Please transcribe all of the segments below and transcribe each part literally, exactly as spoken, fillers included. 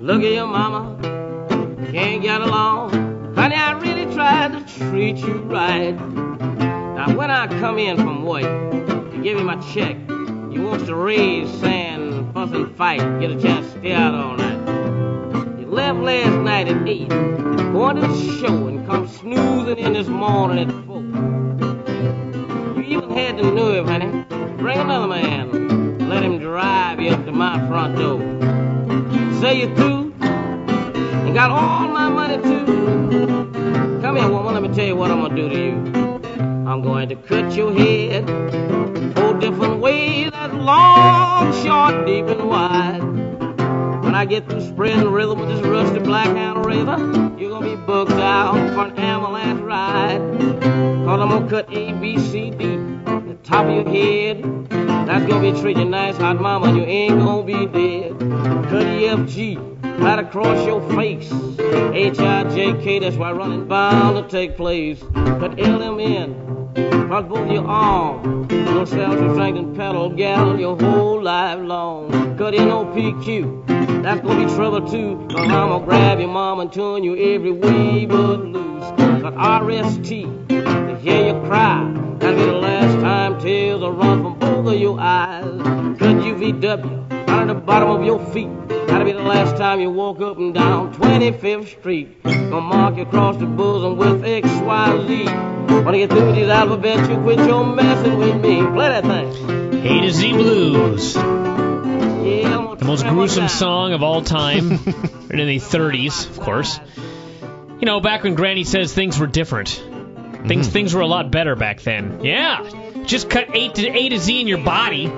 Look at your mama, can't get along. Honey, I really tried to treat you right. Now when I come in from work to give you my check, you wants to raise, sand, fuss and fight, get a chance to stay out all night. You left last night at eight, going to the show and come snoozing in this morning at four. You even had the nerve, honey, bring another man, let him drive you up to my front door. Say you're through, and got all my money too. Come here, woman, let me tell you what I'm gonna do to you. I'm going to cut your head four different ways, that's long, short, deep, and wide. When I get through spreading the rhythm with this rusty black-hound razor, you're gonna be bugged out for an avalanche ride. Cause I'm gonna cut A, B, C, D, the top of your head. That's gonna be treating you nice, hot mama, and you ain't gonna be dead. Cut E, F, G, right across your face. H, I, J, K, that's why running bound to take place. Cut L, M, N, across both your arms. No cells to drinking pedal, gal, your whole life long. Cut N, O, P, Q, that's gonna be trouble too. Cause I'm gonna grab your mom and turn you every way but loose. Cut R, S, T, to hear you cry. That'll be the last time tears will run from both of your eyes. Cut U, V, W, down at the bottom of your feet. That'll be the last time you walk up and down twenty-fifth Street. Gonna mark you across the bosom with X, Y, Z. When I get through with these alphabets, you quit your messing with me. Play that thing. A to Z Blues. Yeah, the most gruesome song of all time. Written in the thirties, of course. You know, back when Granny says things were different. Things mm-hmm. things were a lot better back then. Yeah. Just cut A to, A to Z in your body.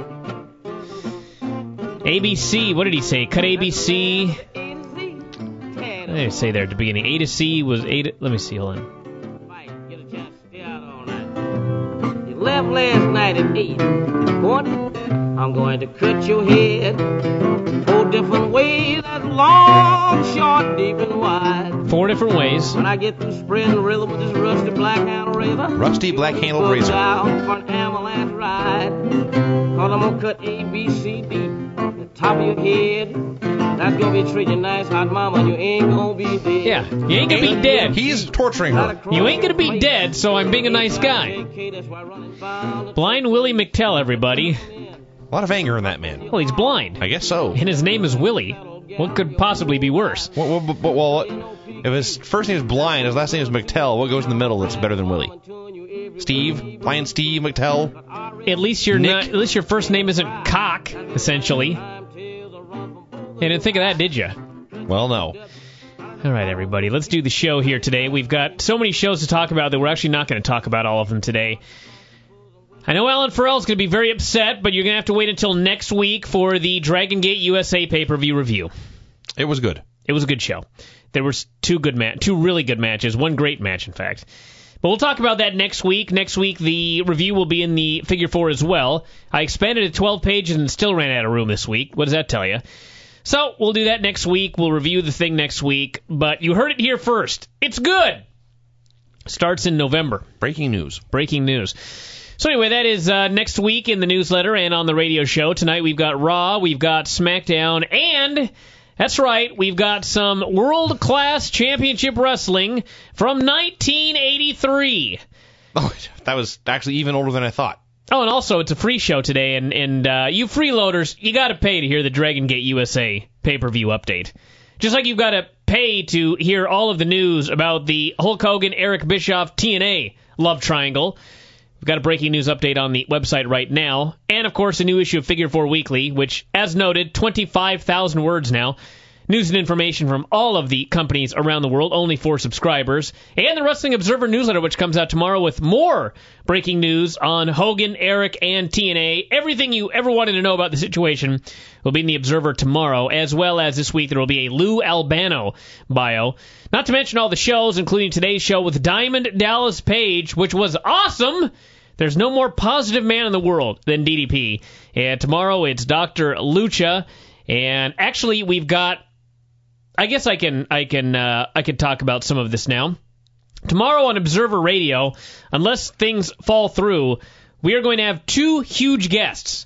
A B C, what did he say? Cut A B C. What did he say there at the beginning? A to C was A to... Let me see, hold on. You left last night at eight. Going, I'm going to cut your head four different ways, that's long, short, deep, and wide. Four different ways. When I get through spreading the rhythm with this rusty black-handled razor. Rusty black-handled razor. Down for an avalanche ride. Cause I'm going to cut A, B, C, D, the top of your head. That's going to be treating you nice, hot mama, and you ain't going to be dead. Yeah, you ain't going to be dead. He's torturing her. You ain't going to be dead, so I'm being a nice guy. Blind Willie McTell, everybody. A lot of anger in that man. Well, he's blind. I guess so. And his name is Willie. What could possibly be worse? Well, well, well, well, if his first name is Blind, his last name is McTell, what goes in the middle that's better than Willie? Steve? Blind Steve McTell? At least your not, at least your first name isn't Cock, essentially. You didn't think of that, did you? Well, no. All right, everybody, let's do the show here today. We've got so many shows to talk about that we're actually not going to talk about all of them today. I know Alan Farrell's going to be very upset, but you're going to have to wait until next week for the Dragon Gate U S A pay-per-view review. It was good. It was a good show. There were two good ma- two really good matches, one great match, in fact. But we'll talk about that next week. Next week, the review will be in the Figure Four as well. I expanded it to twelve pages and still ran out of room this week. What does that tell you? So we'll do that next week. We'll review the thing next week. But you heard it here first. It's good. Starts in November. Breaking news. Breaking news. So anyway, that is uh, next week in the newsletter and on the radio show. Tonight we've got Raw, we've got SmackDown, and that's right, we've got some world-class championship wrestling from nineteen eighty-three. Oh, that was actually even older than I thought. Oh, and also it's a free show today, and, and uh, you freeloaders, you got to pay to hear the Dragon Gate U S A pay-per-view update. Just like you've got to pay to hear all of the news about the Hulk Hogan, Eric Bischoff, T N A love triangle. We've got a breaking news update on the website right now. And, of course, a new issue of Figure Four Weekly, which, as noted, twenty-five thousand words now. News and information from all of the companies around the world, only for subscribers. And the Wrestling Observer newsletter, which comes out tomorrow with more breaking news on Hogan, Eric, and T N A. Everything you ever wanted to know about the situation will be in the Observer tomorrow, as well as this week there will be a Lou Albano bio. Not to mention all the shows, including today's show with Diamond Dallas Page, which was awesome. There's no more positive man in the world than D D P. And tomorrow it's Doctor Lucha. And actually we've got... I guess I can I can uh, I can talk about some of this now. Tomorrow on Observer Radio, unless things fall through, we are going to have two huge guests.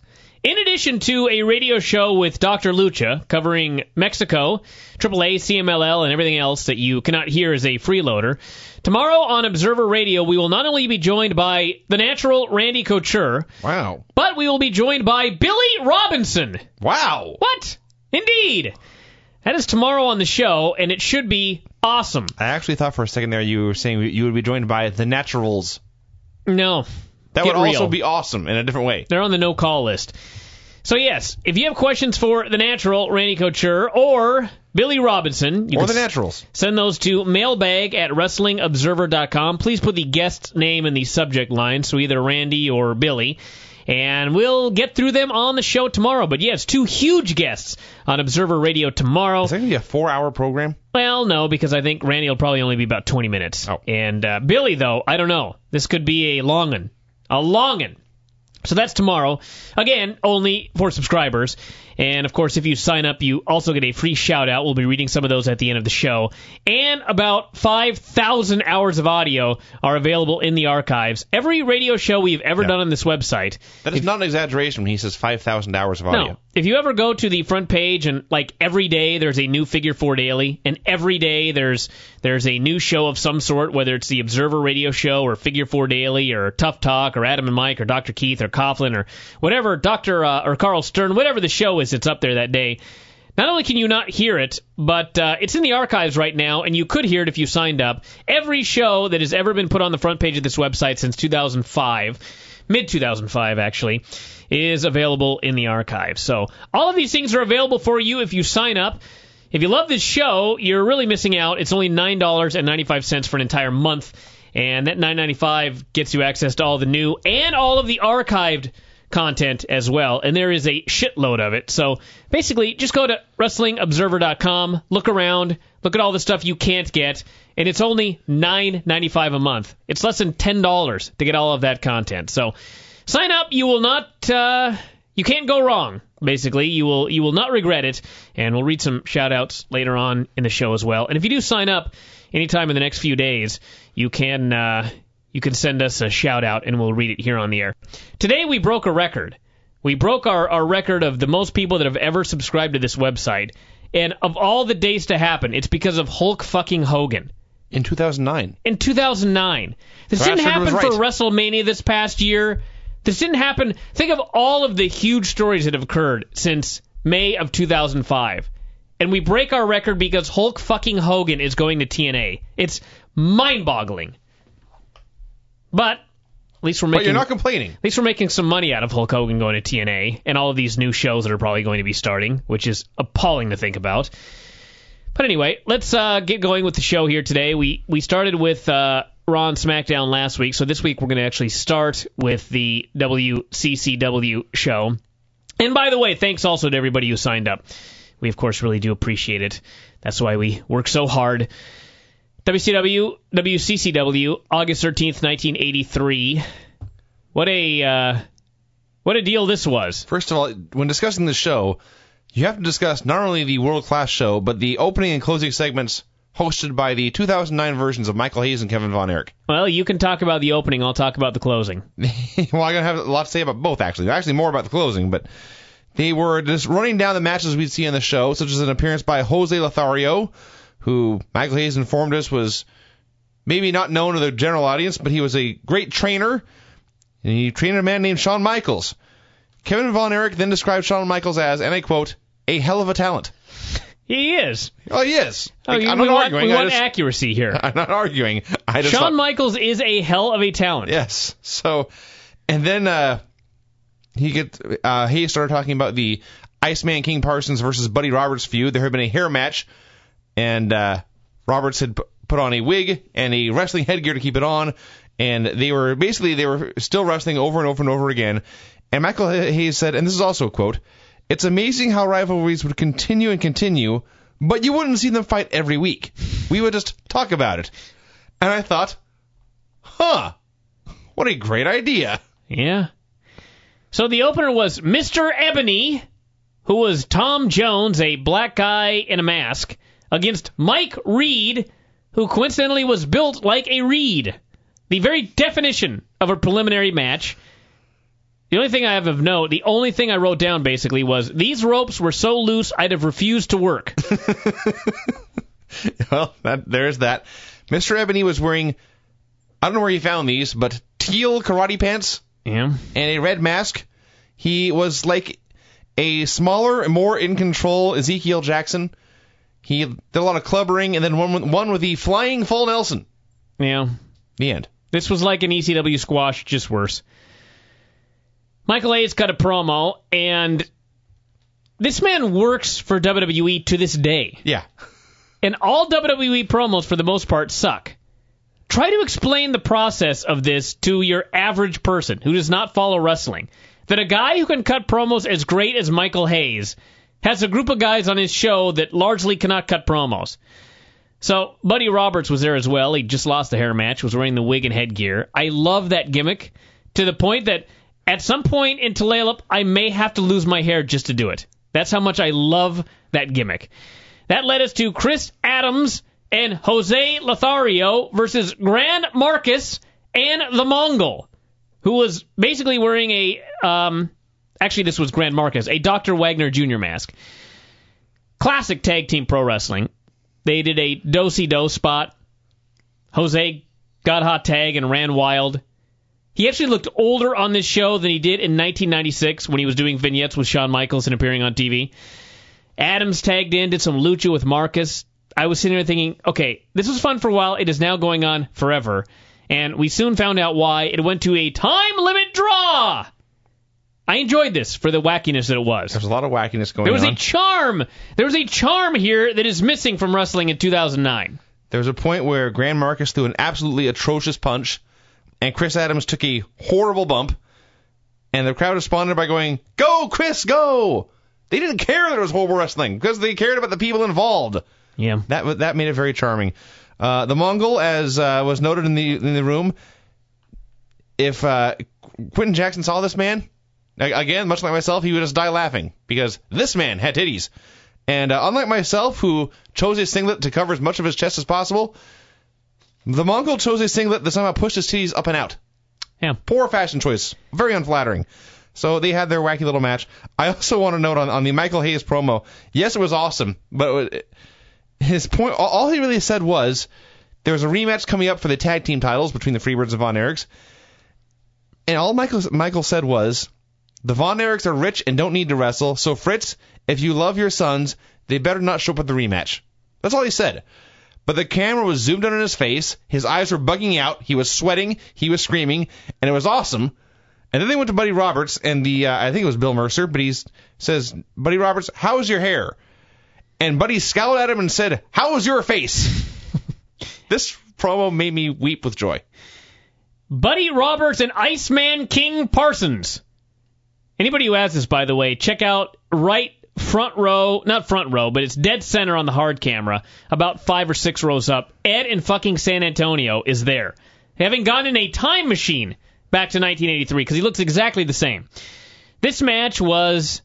In addition to a radio show with Doctor Lucha covering Mexico, triple A, C M L L, and everything else that you cannot hear as a freeloader, tomorrow on Observer Radio, we will not only be joined by the natural Randy Couture, Wow. but we will be joined by Billy Robinson. Wow. What? Indeed. That is tomorrow on the show, and it should be awesome. I actually thought for a second there you were saying you would be joined by the Naturals. No. That Get would also real. be awesome in a different way. They're on the no-call list. So, yes, if you have questions for the natural Randy Couture or Billy Robinson, you Or can the Naturals. send those to mailbag at wrestling observer dot com. Please put the guest's name in the subject line, so either Randy or Billy, and we'll get through them on the show tomorrow. But, yes, two huge guests on Observer Radio tomorrow. Is that going to be a four-hour program? Well, no, because I think Randy will probably only be about twenty minutes. Oh. And uh, Billy, though, I don't know. This could be a long one. A long one. So that's tomorrow. Again, only for subscribers. And, of course, if you sign up, you also get a free shout-out. We'll be reading some of those at the end of the show. And about five thousand hours of audio are available in the archives. Every radio show we've ever Yeah. done on this website. That is if, not an exaggeration when he says five thousand hours of audio. No. If you ever go to the front page and, like, every day there's a new Figure Four Daily, and every day there's there's a new show of some sort, whether it's the Observer Radio Show or Figure Four Daily or Tough Talk or Adam and Mike or Doctor Keith or Coughlin or whatever, Doctor Uh, or Carl Stern, whatever the show is that's up there that day. Not only can you not hear it, but uh, it's in the archives right now, and you could hear it if you signed up. Every show that has ever been put on the front page of this website since two thousand five, mid two thousand five actually, is available in the archives. So all of these things are available for you if you sign up. If you love this show, you're really missing out. It's only nine dollars and ninety-five cents for an entire month, and that nine dollars and ninety-five cents gets you access to all the new and all of the archived content as well, and there is a shitload of it. So basically, just go to wrestling observer dot com, look around, look at all the stuff you can't get, and it's only nine dollars and ninety-five cents a month. It's less than ten dollars to get all of that content. So sign up. You will not, uh, you can't go wrong. Basically, you will you will not regret it, and we'll read some shout-outs later on in the show as well. And if you do sign up anytime in the next few days, you can uh, you can send us a shout-out, and we'll read it here on the air. Today, we broke a record. We broke our, our record of the most people that have ever subscribed to this website. And of all the days to happen, it's because of Hulk fucking Hogan. In two thousand nine. In two thousand nine. This So didn't Ashford was happen for right. WrestleMania this past year. This didn't happen. Think of all of the huge stories that have occurred since May of two thousand five. And we break our record because Hulk fucking Hogan is going to T N A. It's mind-boggling. But at least we're But making you're not complaining. at least we're making some money out of Hulk Hogan going to T N A and all of these new shows that are probably going to be starting, which is appalling to think about. But anyway, let's uh, get going with the show here today. We we started with uh, Raw and SmackDown last week, so this week we're going to actually start with the W C C W show. And by the way, thanks also to everybody who signed up. We, of course, really do appreciate it. That's why we work so hard. W C W, W C C W, August thirteenth, nineteen eighty-three. What a uh, what a deal this was. First of all, when discussing the show, you have to discuss not only the world-class show, but the opening and closing segments hosted by the two thousand nine versions of Michael Hayes and Kevin Von Erich. Well, you can talk about the opening. I'll talk about the closing. Well, I'm going to have a lot to say about both, actually. Actually, more about the closing, but they were just running down the matches we'd see on the show, such as an appearance by Jose Lothario, who Michael Hayes informed us was maybe not known to the general audience, but he was a great trainer, and he trained a man named Shawn Michaels. Kevin Von Erich then described Shawn Michaels as, and I quote, a hell of a talent. He is. Oh, he is. Oh, I'm we not want, arguing. we I want just, accuracy here. I'm not arguing. I just Shawn thought- Michaels is a hell of a talent. Yes. So, and then uh, he get uh, Hayes started talking about the Iceman King Parsons versus Buddy Roberts feud. There had been a hair match, and uh, Roberts had p- put on a wig and a wrestling headgear to keep it on, and they were basically they were still wrestling over and over and over again. And Michael Hayes said, and this is also a quote, "It's amazing how rivalries would continue and continue, but you wouldn't see them fight every week. We would just talk about it." And I thought, huh, what a great idea. Yeah. So the opener was Mister Ebony, who was Tom Jones, a black guy in a mask, against Mike Reed, who coincidentally was built like a reed. The very definition of a preliminary match. The only thing I have of note, the only thing I wrote down basically was, these ropes were so loose I'd have refused to work. Well, that, there's that. Mister Ebony was wearing, I don't know where he found these, but teal karate pants Yeah. and a red mask. He was like a smaller and more in control Ezekiel Jackson. He did a lot of clubbering, and then one with, one with the flying full Nelson. Yeah. The end. This was like an E C W squash, just worse. Michael Hayes cut a promo, and this man works for W W E to this day. Yeah. And all W W E promos, for the most part, suck. Try to explain the process of this to your average person who does not follow wrestling. That a guy who can cut promos as great as Michael Hayes has a group of guys on his show that largely cannot cut promos. So, Buddy Roberts was there as well. He just lost the hair match, was wearing the wig and headgear. I love that gimmick to the point that at some point in Tulalip, I may have to lose my hair just to do it. That's how much I love that gimmick. That led us to Chris Adams and Jose Lothario versus Gran Marcus and the Mongol, who was basically wearing a, um, actually this was Gran Marcus, a Doctor Wagner Junior mask. Classic tag team pro wrestling. They did a do-si-do spot. Jose got hot tag and ran wild. He actually looked older on this show than he did in nineteen ninety-six when he was doing vignettes with Shawn Michaels and appearing on T V. Adams tagged in, did some lucha with Marcus. I was sitting there thinking, okay, this was fun for a while. It is now going on forever. And we soon found out why. It went to a time limit draw. I enjoyed this for the wackiness that it was. There's a lot of wackiness going on. There was on. a charm. There was a charm here that is missing from wrestling in two thousand nine. There was a point where Gran Marcus threw an absolutely atrocious punch, and Chris Adams took a horrible bump, and the crowd responded by going, "Go, Chris, go!" They didn't care that it was horrible wrestling, because they cared about the people involved. Yeah. That that made it very charming. Uh, the Mongol, as uh, was noted in the in the room, if uh, Quentin Jackson saw this man, again, much like myself, he would just die laughing, because this man had titties. And uh, unlike myself, who chose a singlet to cover as much of his chest as possible, the Mongol chose a singlet that somehow pushed his titties up and out. Yeah. Poor fashion choice. Very unflattering. So they had their wacky little match. I also want to note on, on the Michael Hayes promo, yes, it was awesome, but it, his point, all he really said was there was a rematch coming up for the tag team titles between the Freebirds and Von Erichs. And all Michael, Michael said was, the Von Erichs are rich and don't need to wrestle, so Fritz, if you love your sons, they better not show up at the rematch. That's all he said. But the camera was zoomed in on his face, his eyes were bugging out, he was sweating, he was screaming, and it was awesome. And then they went to Buddy Roberts, and the uh, I think it was Bill Mercer, but he says, Buddy Roberts, how's your hair? And Buddy scowled at him and said, how was your face? This promo made me weep with joy. Buddy Roberts and Iceman King Parsons. Anybody who has this, by the way, check out right front row, not front row, but it's dead center on the hard camera, about five or six rows up. Ed in fucking San Antonio is there, having gone in a time machine back to nineteen eighty-three, because he looks exactly the same. This match was,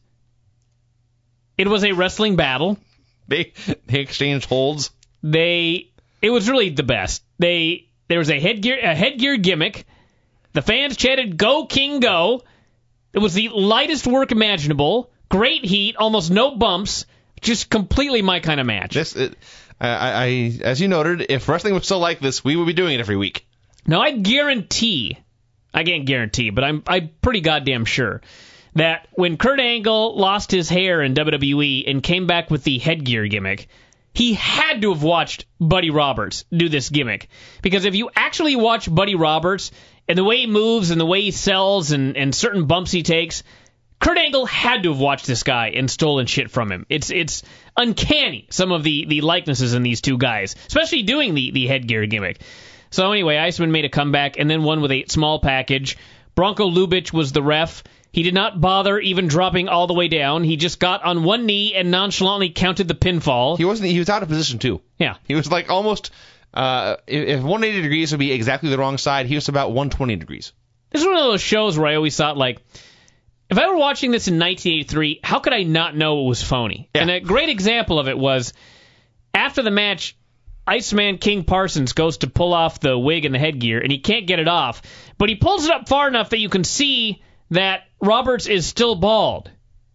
it was a wrestling battle. They they exchanged holds. They, it was really the best. They, there was a headgear, a headgear gimmick. The fans chanted, "Go King, go!" It was the lightest work imaginable. Great heat, almost no bumps. Just completely my kind of match. This, it, I, I, as you noted, if wrestling was still like this, we would be doing it every week. Now, I guarantee, I can't guarantee, but I'm, I'm pretty goddamn sure that when Kurt Angle lost his hair in W W E and came back with the headgear gimmick, he had to have watched Buddy Roberts do this gimmick. Because if you actually watch Buddy Roberts and the way he moves and the way he sells and, and certain bumps he takes, Kurt Angle had to have watched this guy and stolen shit from him. It's it's uncanny, some of the, the likenesses in these two guys, especially doing the, the headgear gimmick. So anyway, Iceman made a comeback and then won with a small package. Bronco Lubitsch was the ref. He did not bother even dropping all the way down. He just got on one knee and nonchalantly counted the pinfall. He wasn't. He was out of position too. Yeah. He was like almost. Uh, if one hundred eighty degrees would be exactly the wrong side, he was about one hundred twenty degrees. This is one of those shows where I always thought, like, if I were watching this in nineteen eighty-three, how could I not know it was phony? Yeah. And a great example of it was after the match, Iceman King Parsons goes to pull off the wig and the headgear, and he can't get it off. But he pulls it up far enough that you can see that Roberts is still bald.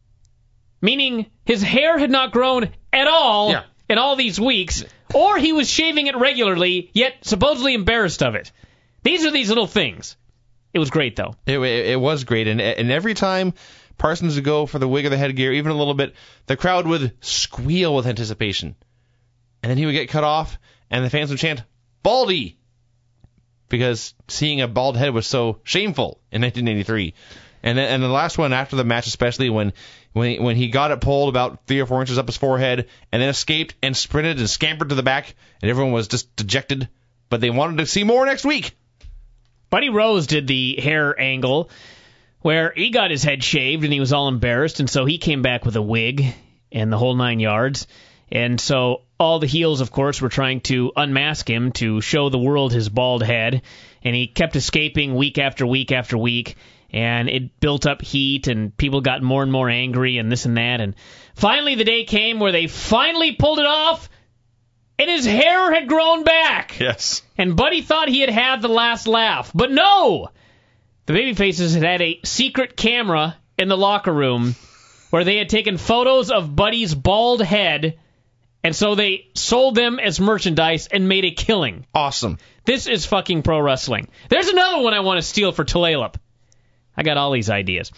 Meaning his hair had not grown at all Yeah. in all these weeks, or he was shaving it regularly, yet supposedly embarrassed of it. These are these little things. It was great, though. It, it, it was great, and and every time Parsons would go for the wig or the headgear, even a little bit, the crowd would squeal with anticipation. And then he would get cut off, and the fans would chant, "Baldy!" Because seeing a bald head was so shameful in nineteen eighty-three. And then, and the last one after the match, especially when when he, when he got it pulled about three or four inches up his forehead, and then escaped and sprinted and scampered to the back, and everyone was just dejected. But they wanted to see more next week. Buddy Rose did the hair angle where he got his head shaved and he was all embarrassed, and so he came back with a wig and the whole nine yards. And so all the heels, of course, were trying to unmask him to show the world his bald head, and he kept escaping week after week after week, and it built up heat, and people got more and more angry and this and that. And finally the day came where they finally pulled it off, and his hair had grown back. Yes. And Buddy thought he had had the last laugh. But no! The Babyfaces had had a secret camera in the locker room where they had taken photos of Buddy's bald head, and so they sold them as merchandise and made a killing. Awesome. This is fucking pro wrestling. There's another one I want to steal for Tulalip. I got all these ideas.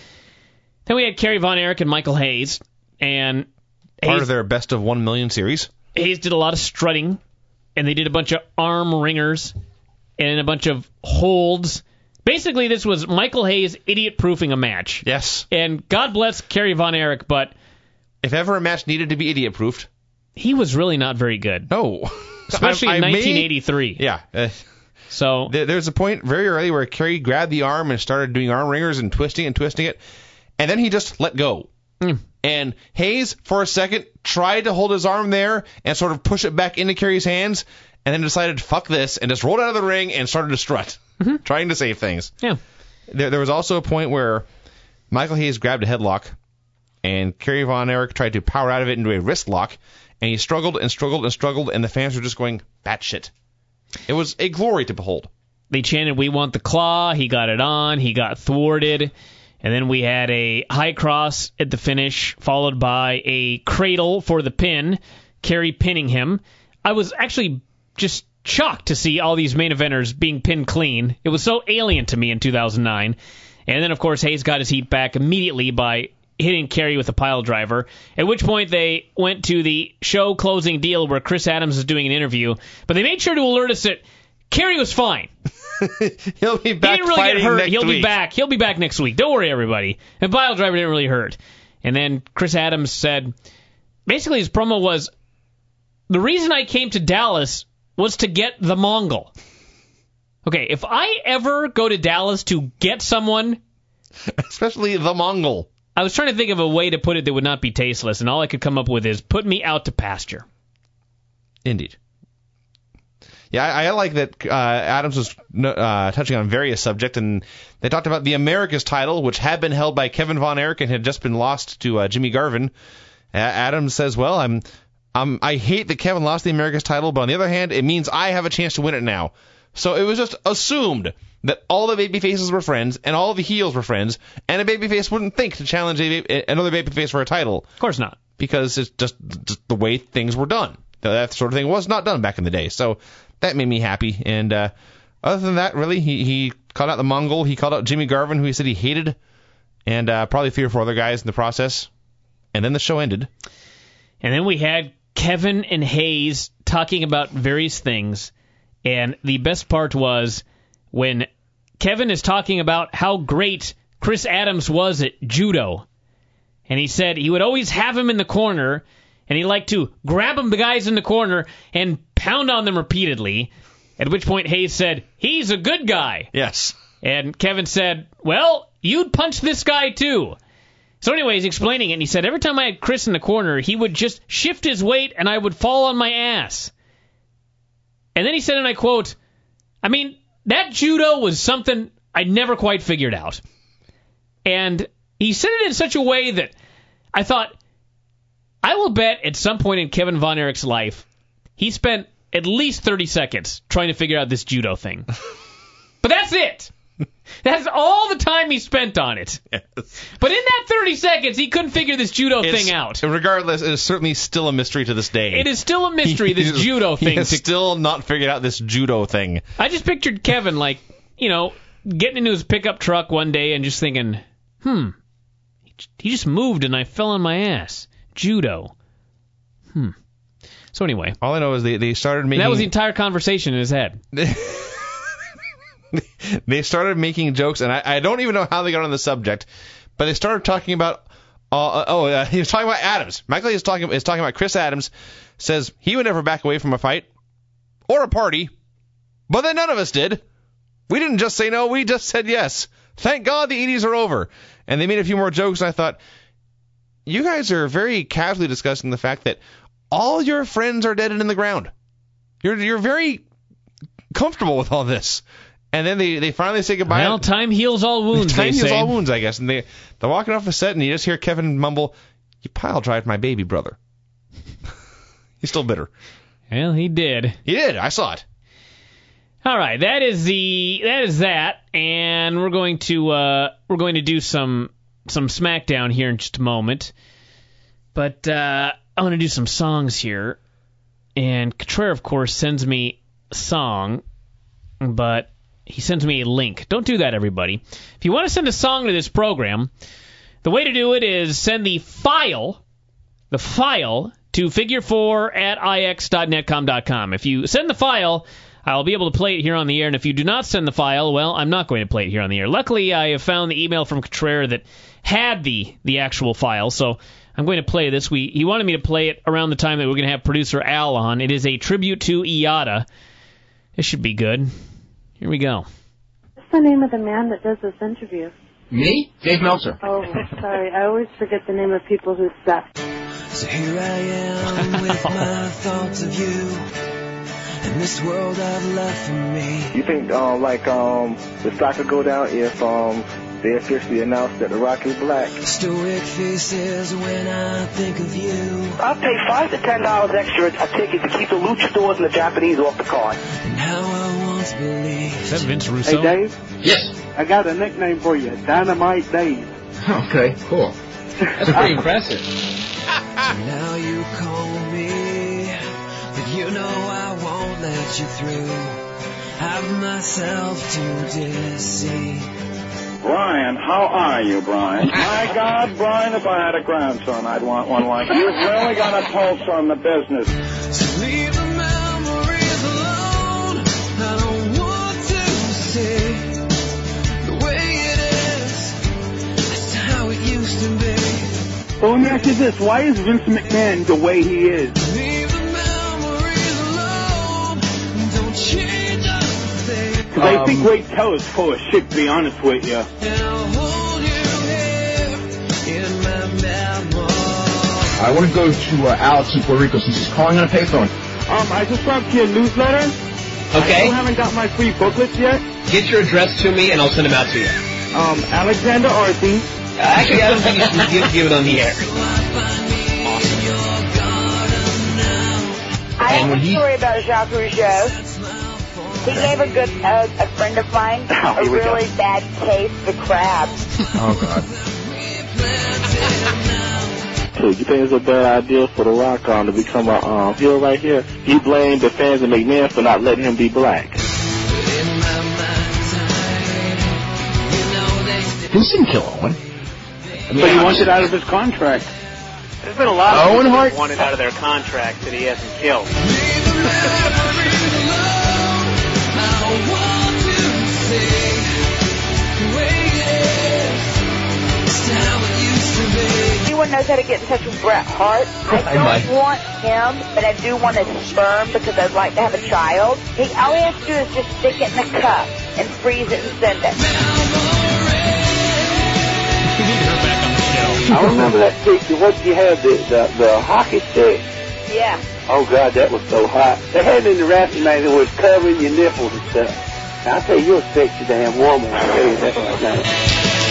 Then we had Kerry Von Erich and Michael Hayes, and Part Hayes, of their best of one million series. Hayes did a lot of strutting, and they did a bunch of arm ringers and a bunch of holds. Basically, this was Michael Hayes idiot-proofing a match. Yes. And God bless Kerry Von Erich, but If ever a match needed to be idiot-proofed. he was really not very good. No. Especially I- I in may- nineteen eighty-three. Yeah. Uh, So, there, there's a point very early where Kerry grabbed the arm and started doing arm ringers and twisting and twisting it, and then he just let go. mm, And Hayes, for a second, tried to hold his arm there and sort of push it back into Kerry's hands, and then decided, fuck this, and just rolled out of the ring and started to strut, trying to save things. yeah. There, there was also a point where Michael Hayes grabbed a headlock, and Kerry Von Erich tried to power out of it into a wrist lock, and he struggled and struggled and struggled, and the fans were just going batshit. It was a glory to behold. They chanted, "We want the claw." He got it on. He got thwarted. And then we had a high cross at the finish, followed by a cradle for the pin, Kerry pinning him. I was actually just shocked to see all these main eventers being pinned clean. It was so alien to me in two thousand nine. And then, of course, Hayes got his heat back immediately by hitting Kerry with a pile driver, at which point they went to the show closing deal where Chris Adams is doing an interview, but they made sure to alert us that Kerry was fine. He'll be He back didn't really fighting get hurt. next He'll week. be back. He'll be back next week. Don't worry, everybody. And pile driver didn't really hurt. And then Chris Adams said, basically his promo was, the reason I came to Dallas was to get the Mongol. Okay, if I ever go to Dallas to get someone, Especially the Mongol. I was trying to think of a way to put it that would not be tasteless, and all I could come up with is put me out to pasture. Indeed. Yeah, I, I like that uh, Adams was uh, touching on various subjects, and they talked about the Americas title, which had been held by Kevin Von Erich and had just been lost to uh, Jimmy Garvin. Uh, Adams says, well, I'm, I'm, I hate that Kevin lost the Americas title, but on the other hand, it means I have a chance to win it now. So it was just assumed that all the babyfaces were friends, and all the heels were friends, and a babyface wouldn't think to challenge a, another babyface for a title. Of course not. Because it's just, just the way things were done. That sort of thing was not done back in the day. So that made me happy. And uh, other than that, really, he, he called out the Mongol. He called out Jimmy Garvin, who he said he hated, and uh, probably three or four other guys in the process. And then the show ended. And then we had Kevin and Hayes talking about various things. And the best part was when Kevin is talking about how great Chris Adams was at judo. And he said he would always have him in the corner, and he liked to grab him, the guys in the corner, and pound on them repeatedly. At which point Hayes said, he's a good guy. Yes. And Kevin said, well, you'd punch this guy too. So anyway, he's explaining it, and he said every time I had Chris in the corner, he would just shift his weight, and I would fall on my ass. And then he said, and I quote, I mean, that judo was something I never quite figured out. And he said it in such a way that I thought, I will bet at some point in Kevin Von Erich's life, he spent at least thirty seconds trying to figure out this judo thing. But that's it. That's all the time he spent on it. Yes. But in that thirty seconds, he couldn't figure this judo It's, thing out. Regardless, it is certainly still a mystery to this day. It is still a mystery, this He- judo he thing. has still not figured out this judo thing. I just pictured Kevin, like, you know, getting into his pickup truck one day and just thinking, hmm, he just moved and I fell on my ass. Judo. Hmm. So anyway, All I know is they, they started making... that was the entire conversation in his head. They started making jokes, and I, I don't even know how they got on the subject, but they started talking about... Uh, oh, uh, he was talking about Adams. Michael is talking, is talking about Chris Adams, says he would never back away from a fight or a party, but then none of us did. We didn't just say no, we just said yes. Thank God the eighties are over. And they made a few more jokes, and I thought, you guys are very casually discussing the fact that all your friends are dead and in the ground. You're you're very comfortable with all this. And then they, they finally say goodbye. Well, time heals all wounds, Time they heals say. all wounds, I guess. And they, they're walking off the set, and you just hear Kevin mumble, "You pile drive my baby brother." He's still bitter. Well, he did. He did. I saw it. All right, that is the that is that, and we're going to uh, we're going to do some some SmackDown here in just a moment. But uh, I want to do some songs here, and Contreras, of course, sends me a song, but he sends me a link. Don't do that, everybody. If you want to send a song to this program, the way to do it is send the file, the file to figure four at i x dot netcom dot com. If you send the file, I'll be able to play it here on the air, and if you do not send the file, well, I'm not going to play it here on the air. Luckily, I have found the email from Contreras that had the the actual file, so I'm going to play this. We He wanted me to play it around the time that we're going to have producer Al on. It is a tribute to IATA. This should be good. Here we go. What's the name of the man that does this interview? Me? Dave Meltzer. Oh, sorry. I always forget the name of people who stuff. So here I am with my thoughts of you and this world I've left for me. You think, um, like, um, the stock could go down if, um, they officially announced that The Rock is black? Stoic faces when I think of you. I'll pay five to ten dollars extra a ticket to keep the luchadors and the Japanese off the card. And how I once believed. Is that Vince Russo? Hey, Dave? Yes. I got a nickname for you, Dynamite Dave. Okay, cool. That's pretty impressive. Now you call me, but you know I won't let you through. Have myself to deceive. Brian, how are you, Brian? My God, Brian, if I had a grandson, I'd want one like you. You've really got a pulse on the business. So leave the memories alone. I don't want to see the way it is. That's how it used to be. Well, let me ask you this. Why is Vince McMahon the way he is? Leave the memories alone. Don't change a thing. Because I think Ray Tell is full of shit, to be honest with you. And I'll hold you here in my memory. I want to go to uh, Alex in Puerto Rico since he's calling on a payphone. Um, I just got your newsletter. I Okay. still haven't got my free booklets yet. Get your address to me and I'll send them out to you. Um, Alexander Arthey. Uh, actually, I don't think you should give, give it on the air. I And have when a he- story about Jacques Rougeau. He gave a good uh, a friend of mine Oh, a here we go. really bad case of crabs. Oh, God. So you think it's a bad idea for The Rock um, to become a um, heel right here? He blamed the fans of McMahon for not letting him be black. Vince didn't kill Owen. I mean, But he wants it out of his contract. There's been a lot of Owen people Hart? that wanted out of their contract that he hasn't killed. Anyone knows how to get in touch with Bret Hart? I I don't might. want him, but I do want his sperm because I'd like to have a child. He, all he has to do is just stick it in a cup and freeze it and send it. We need her back on the show. I remember that picture. What did you have? The, the, the hockey stick? Yeah. Oh, God, that was so hot. They had it in the wrestling magazine where it's covering your nipples and stuff. Now, I'll tell you, you're a sexy damn woman. I'll tell you that right now.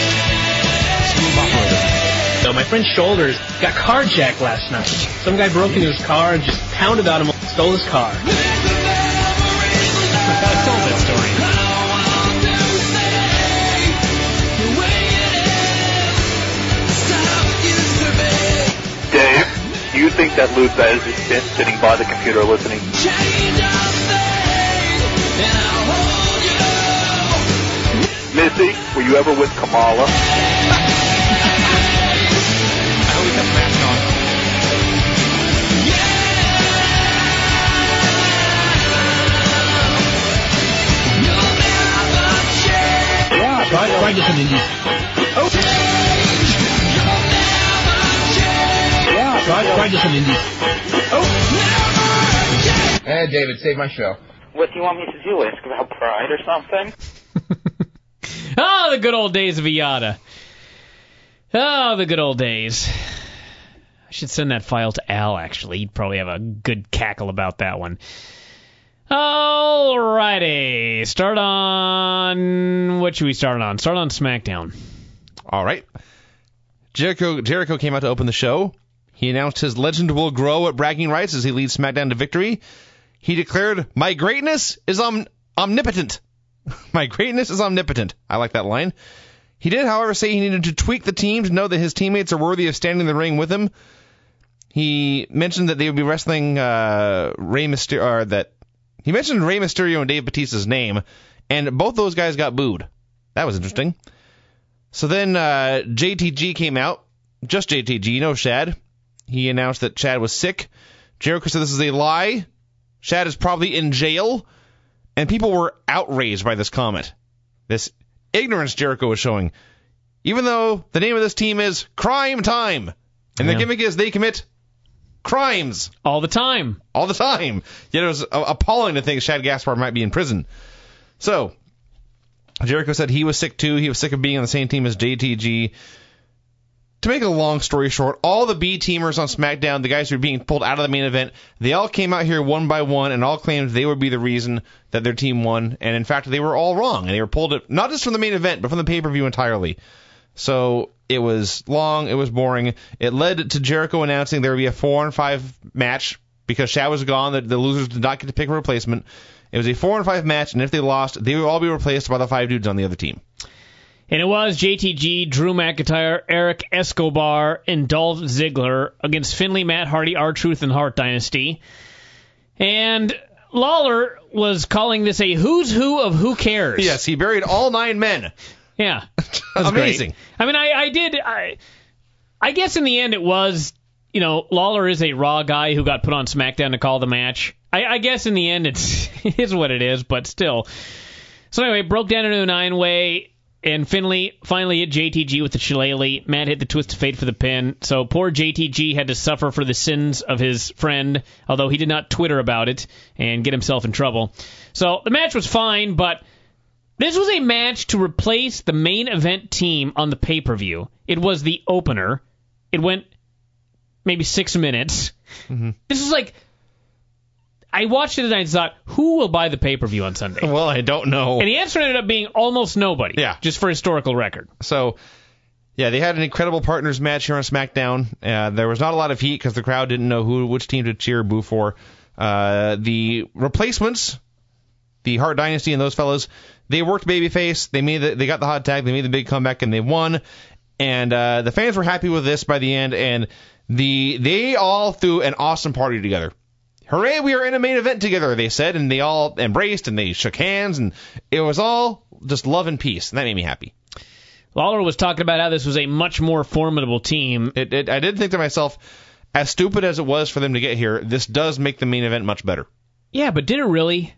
So my friend's shoulders got carjacked last night. Some guy broke into his car and just pounded on him, stole his car. I told that story. think that Lou Thesz is sit- sitting by the computer listening? Missy, were you ever with Kamala? I hope he comes back on. Yeah, try, try get some indies. Oh. Yeah, try, try get some indies. Oh. Hey, David, save my show. What do you want me to do? Ask about pride or something? Oh, the good old days of IATA. Oh, the good old days. I should send that file to Al, actually. He'd probably have a good cackle about that one. Alrighty. Start on... What should we start on? Start on SmackDown. All right. Jericho Jericho came out to open the show. He announced his legend will grow at bragging rights as he leads SmackDown to victory. He declared, "My greatness is om- omnipotent." My greatness is omnipotent. I like that line. He did, however, say he needed to tweak the team to know that his teammates are worthy of standing in the ring with him. He mentioned that they would be wrestling uh, Rey Mysterio, or that he mentioned Rey Mysterio and Dave Bautista's name, and both those guys got booed. That was interesting. So then uh, J T G came out, just J T G, no Shad. He announced that Shad was sick. Jericho said this is a lie. Shad is probably in jail. And people were outraged by this comment. This ignorance Jericho was showing. Even though the name of this team is Crime Time. And Yeah. the gimmick is they commit crimes. All the time. All the time. Yet it was uh, appalling to think Shad Gaspard might be in prison. So, Jericho said he was sick too. He was sick of being on the same team as J T G. To make a long story short, all the B-teamers on SmackDown, the guys who were being pulled out of the main event, they all came out here one by one and all claimed they would be the reason that their team won. And in fact, they were all wrong. And they were pulled, not just from the main event, but from the pay-per-view entirely. So it was long, it was boring. It led to Jericho announcing there would be a four on five match because Shad was gone. The, the losers did not get to pick a replacement. It was a four on five match, and if they lost, they would all be replaced by the five dudes on the other team. And it was J T G, Drew McIntyre, Eric Escobar, and Dolph Ziggler against Finlay, Matt Hardy, R-Truth, and Hart Dynasty. And Lawler was calling this a who's who of who cares. Yes, he buried all nine men. Yeah. That's amazing. Great. I mean, I, I did... I, I guess in the end it was, you know, Lawler is a Raw guy who got put on SmackDown to call the match. I, I guess in the end it's, it is what it is, but still. So anyway, broke down into a nine-way... And Finlay finally hit J T G with the shillelagh. Matt hit the twist of fate for the pin. So poor J T G had to suffer for the sins of his friend, although he did not Twitter about it and get himself in trouble. So the match was fine, but this was a match to replace the main event team on the pay-per-view. It was the opener. It went maybe six minutes. Mm-hmm. This was like... I watched it and I thought, who will buy the pay-per-view on Sunday? Well, I don't know. And the answer ended up being almost nobody. Yeah. Just for historical record. So, yeah, they had an incredible partners match here on SmackDown. Uh, there was not a lot of heat because the crowd didn't know who, which team to cheer or boo for. Uh, the replacements, the Hart Dynasty and those fellas, they worked babyface. They made the, they got the hot tag. They made the big comeback and they won. And uh, the fans were happy with this by the end. And the they all threw an awesome party together. Hooray, we are in a main event together, they said, and they all embraced and they shook hands, and it was all just love and peace, and that made me happy. Lawler was talking about how this was a much more formidable team. It, it, I did think to myself, as stupid as it was for them to get here, this does make the main event much better. Yeah, but did it really?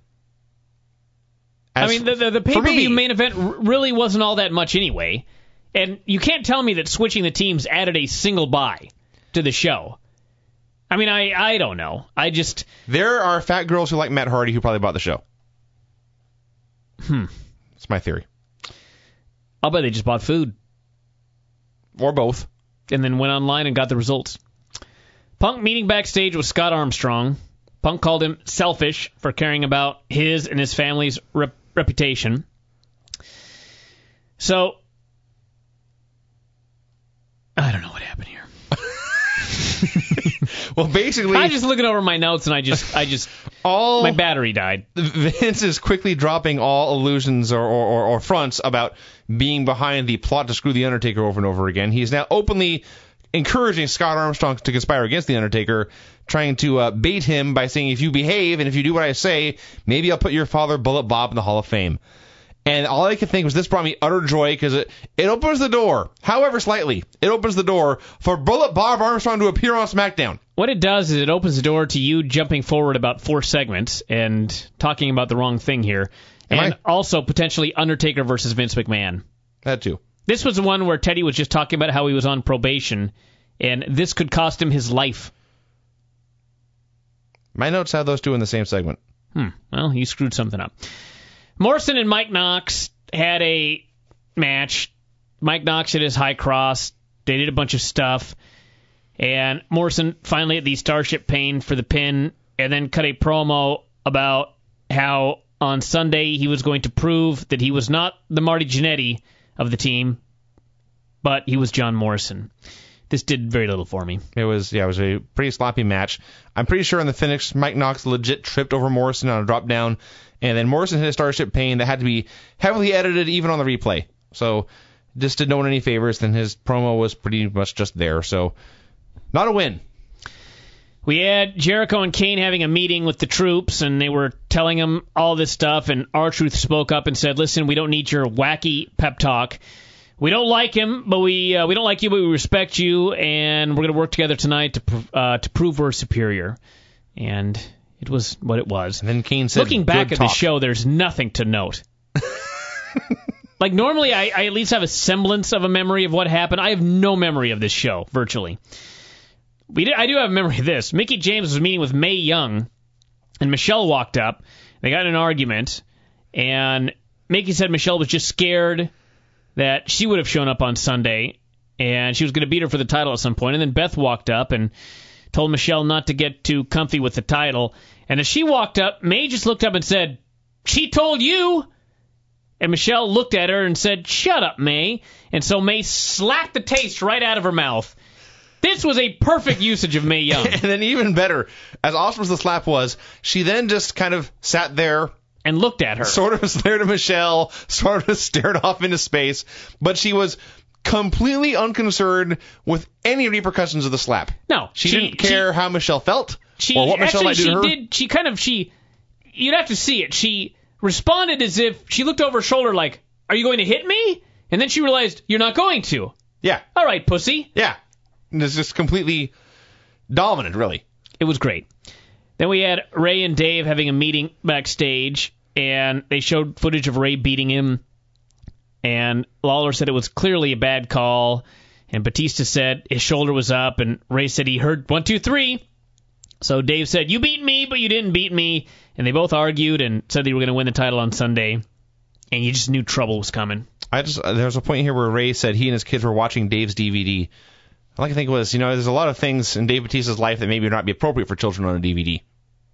As I mean, the, the, the pay-per-view main event really wasn't all that much anyway, and you can't tell me that switching the teams added a single buy to the show. I mean, I, I don't know. I just... There are fat girls who like Matt Hardy who probably bought the show. Hmm. That's my theory. I'll bet they just bought food. Or both. And then went online and got the results. Punk meeting backstage with Scott Armstrong. Punk called him selfish for caring about his and his family's rep- reputation. So, I don't know what happened here. Well, basically, I'm just looking over my notes and I just, I just, all my battery died. Vince is quickly dropping all illusions or, or, or fronts about being behind the plot to screw the Undertaker over and over again. He's now openly encouraging Scott Armstrong to conspire against The Undertaker, trying to uh, bait him by saying, if you behave and if you do what I say, maybe I'll put your father, Bullet Bob, in the Hall of Fame. And all I could think was this brought me utter joy because it, it opens the door, however slightly, it opens the door for Bullet Bob Armstrong to appear on SmackDown. What it does is it opens the door to you jumping forward about four segments and talking about the wrong thing here. Am and I? also potentially Undertaker versus Vince McMahon. That too. This was the one where Teddy was just talking about how he was on probation, and this could cost him his life. My notes have those two in the same segment. Hmm. Well, you screwed something up. Morrison and Mike Knox had a match. Mike Knox hit his high cross. They did a bunch of stuff. And Morrison finally had the Starship Pain for the pin, and then cut a promo about how on Sunday he was going to prove that he was not the Marty Jannetty of the team, but he was John Morrison. This did very little for me. It was, yeah, it was a pretty sloppy match. I'm pretty sure in the finish, Mike Knox legit tripped over Morrison on a drop down, and then Morrison hit a Starship Pain that had to be heavily edited even on the replay. So, just did no one any favors, then his promo was pretty much just there. So, not a win. We had Jericho and Kane having a meeting with the troops, and they were telling them all this stuff, and R-Truth spoke up and said, listen, we don't need your wacky pep talk. We don't like him, but we uh, we don't like you, but we respect you, and we're going to work together tonight to pr- uh, to prove we're superior. And it was what it was. And then Kane said, looking back at talk. the show, there's nothing to note. Like, normally I, I at least have a semblance of a memory of what happened. I have no memory of this show, virtually. We did, I do have a memory of this. Mickie James was meeting with Mae Young, and Michelle walked up. They got in an argument, and Mickie said Michelle was just scared that she would have shown up on Sunday, and she was going to beat her for the title at some point. And then Beth walked up and told Michelle not to get too comfy with the title. And as she walked up, Mae just looked up and said, she told you. And Michelle looked at her and said, shut up, Mae. And so Mae slapped the taste right out of her mouth. This was a perfect usage of Mae Young. And then even better, as awesome as the slap was, she then just kind of sat there and looked at her. Sort of stared at Michelle, sort of stared off into space, but she was completely unconcerned with any repercussions of the slap. No. She, she didn't care she, how Michelle felt she, or what Michelle actually, might do to her. She did, she kind of, she, you'd have to see it. She responded as if she looked over her shoulder like, are you going to hit me? And then she realized, you're not going to. Yeah. All right, pussy. Yeah. And it's just completely dominant, really. It was great. Then we had Ray and Dave having a meeting backstage, and they showed footage of Ray beating him, and Lawler said it was clearly a bad call, and Batista said his shoulder was up, and Ray said he heard one, two, three. So Dave said, you beat me, but you didn't beat me, and they both argued and said they were going to win the title on Sunday, and you just knew trouble was coming. I just there was a point here where Ray said he and his kids were watching Dave's D V D. All I can think was, you know, there's a lot of things in Dave Batista's life that maybe would not be appropriate for children on a D V D.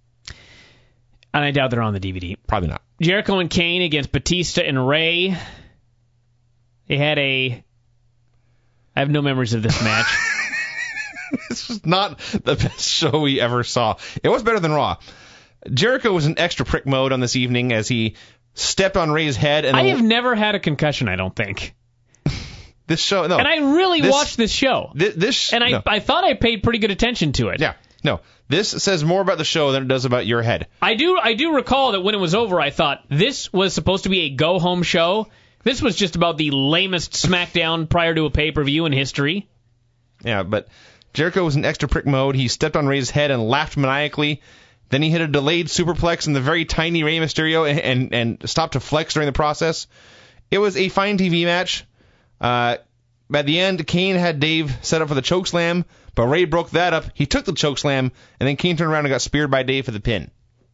And I doubt they're on the D V D. Probably not. Jericho and Kane against Batista and Ray. They had a... I have no memories of this match. This was not the best show we ever saw. It was better than Raw. Jericho was in extra prick mode on this evening as he stepped on Ray's head. And I have never had a concussion, I don't think. This show, no. And I really this, watched this show. This, this And I, no. I thought I paid pretty good attention to it. Yeah, no. This says more about the show than it does about your head. I do I do recall that when it was over, I thought this was supposed to be a go-home show. This was just about the lamest SmackDown prior to a pay-per-view in history. Yeah, but Jericho was in extra prick mode. He stepped on Ray's head and laughed maniacally. Then he hit a delayed superplex in the very tiny Rey Mysterio and, and, and stopped to flex during the process. It was a fine T V match. Uh, at the end, Kane had Dave set up for the chokeslam, but Ray broke that up. He took the chokeslam, and then Kane turned around and got speared by Dave for the pin.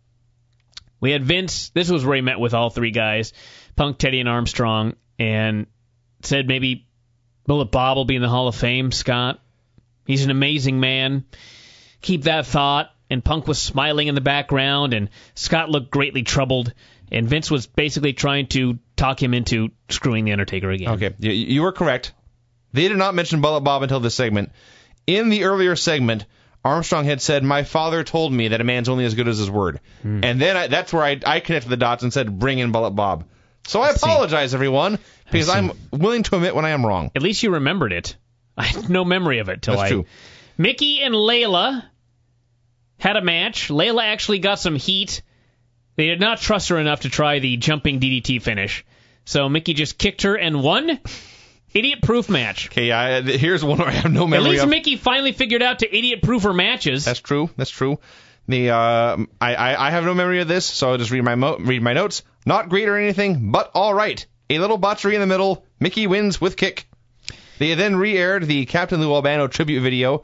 We had Vince. This was where he met with all three guys, Punk, Teddy, and Armstrong, and said maybe Bullet Bob will be in the Hall of Fame, Scott. He's an amazing man. Keep that thought. And Punk was smiling in the background, and Scott looked greatly troubled. And Vince was basically trying to talk him into screwing The Undertaker again. Okay, you, you were correct. They did not mention Bullet Bob until this segment. In the earlier segment, Armstrong had said, my father told me that a man's only as good as his word. Hmm. And then I, that's where I, I connected the dots and said, bring in Bullet Bob. So I, I apologize, everyone, because I'm willing to admit when I am wrong. At least you remembered it. I have no memory of it till That's I. true. Mickey and Layla had a match. Layla actually got some heat. They did not trust her enough to try the jumping D D T finish. So Mickey just kicked her and won. Idiot-proof match. Okay, I, here's one where I have no At memory least of. Mickey finally figured out to idiot-proof her matches. That's true. That's true. The uh, I, I I have no memory of this, so I'll just read my mo- read my notes. Not great or anything, but all right. A little botchery in the middle. Mickey wins with kick. They then re-aired the Captain Lou Albano tribute video.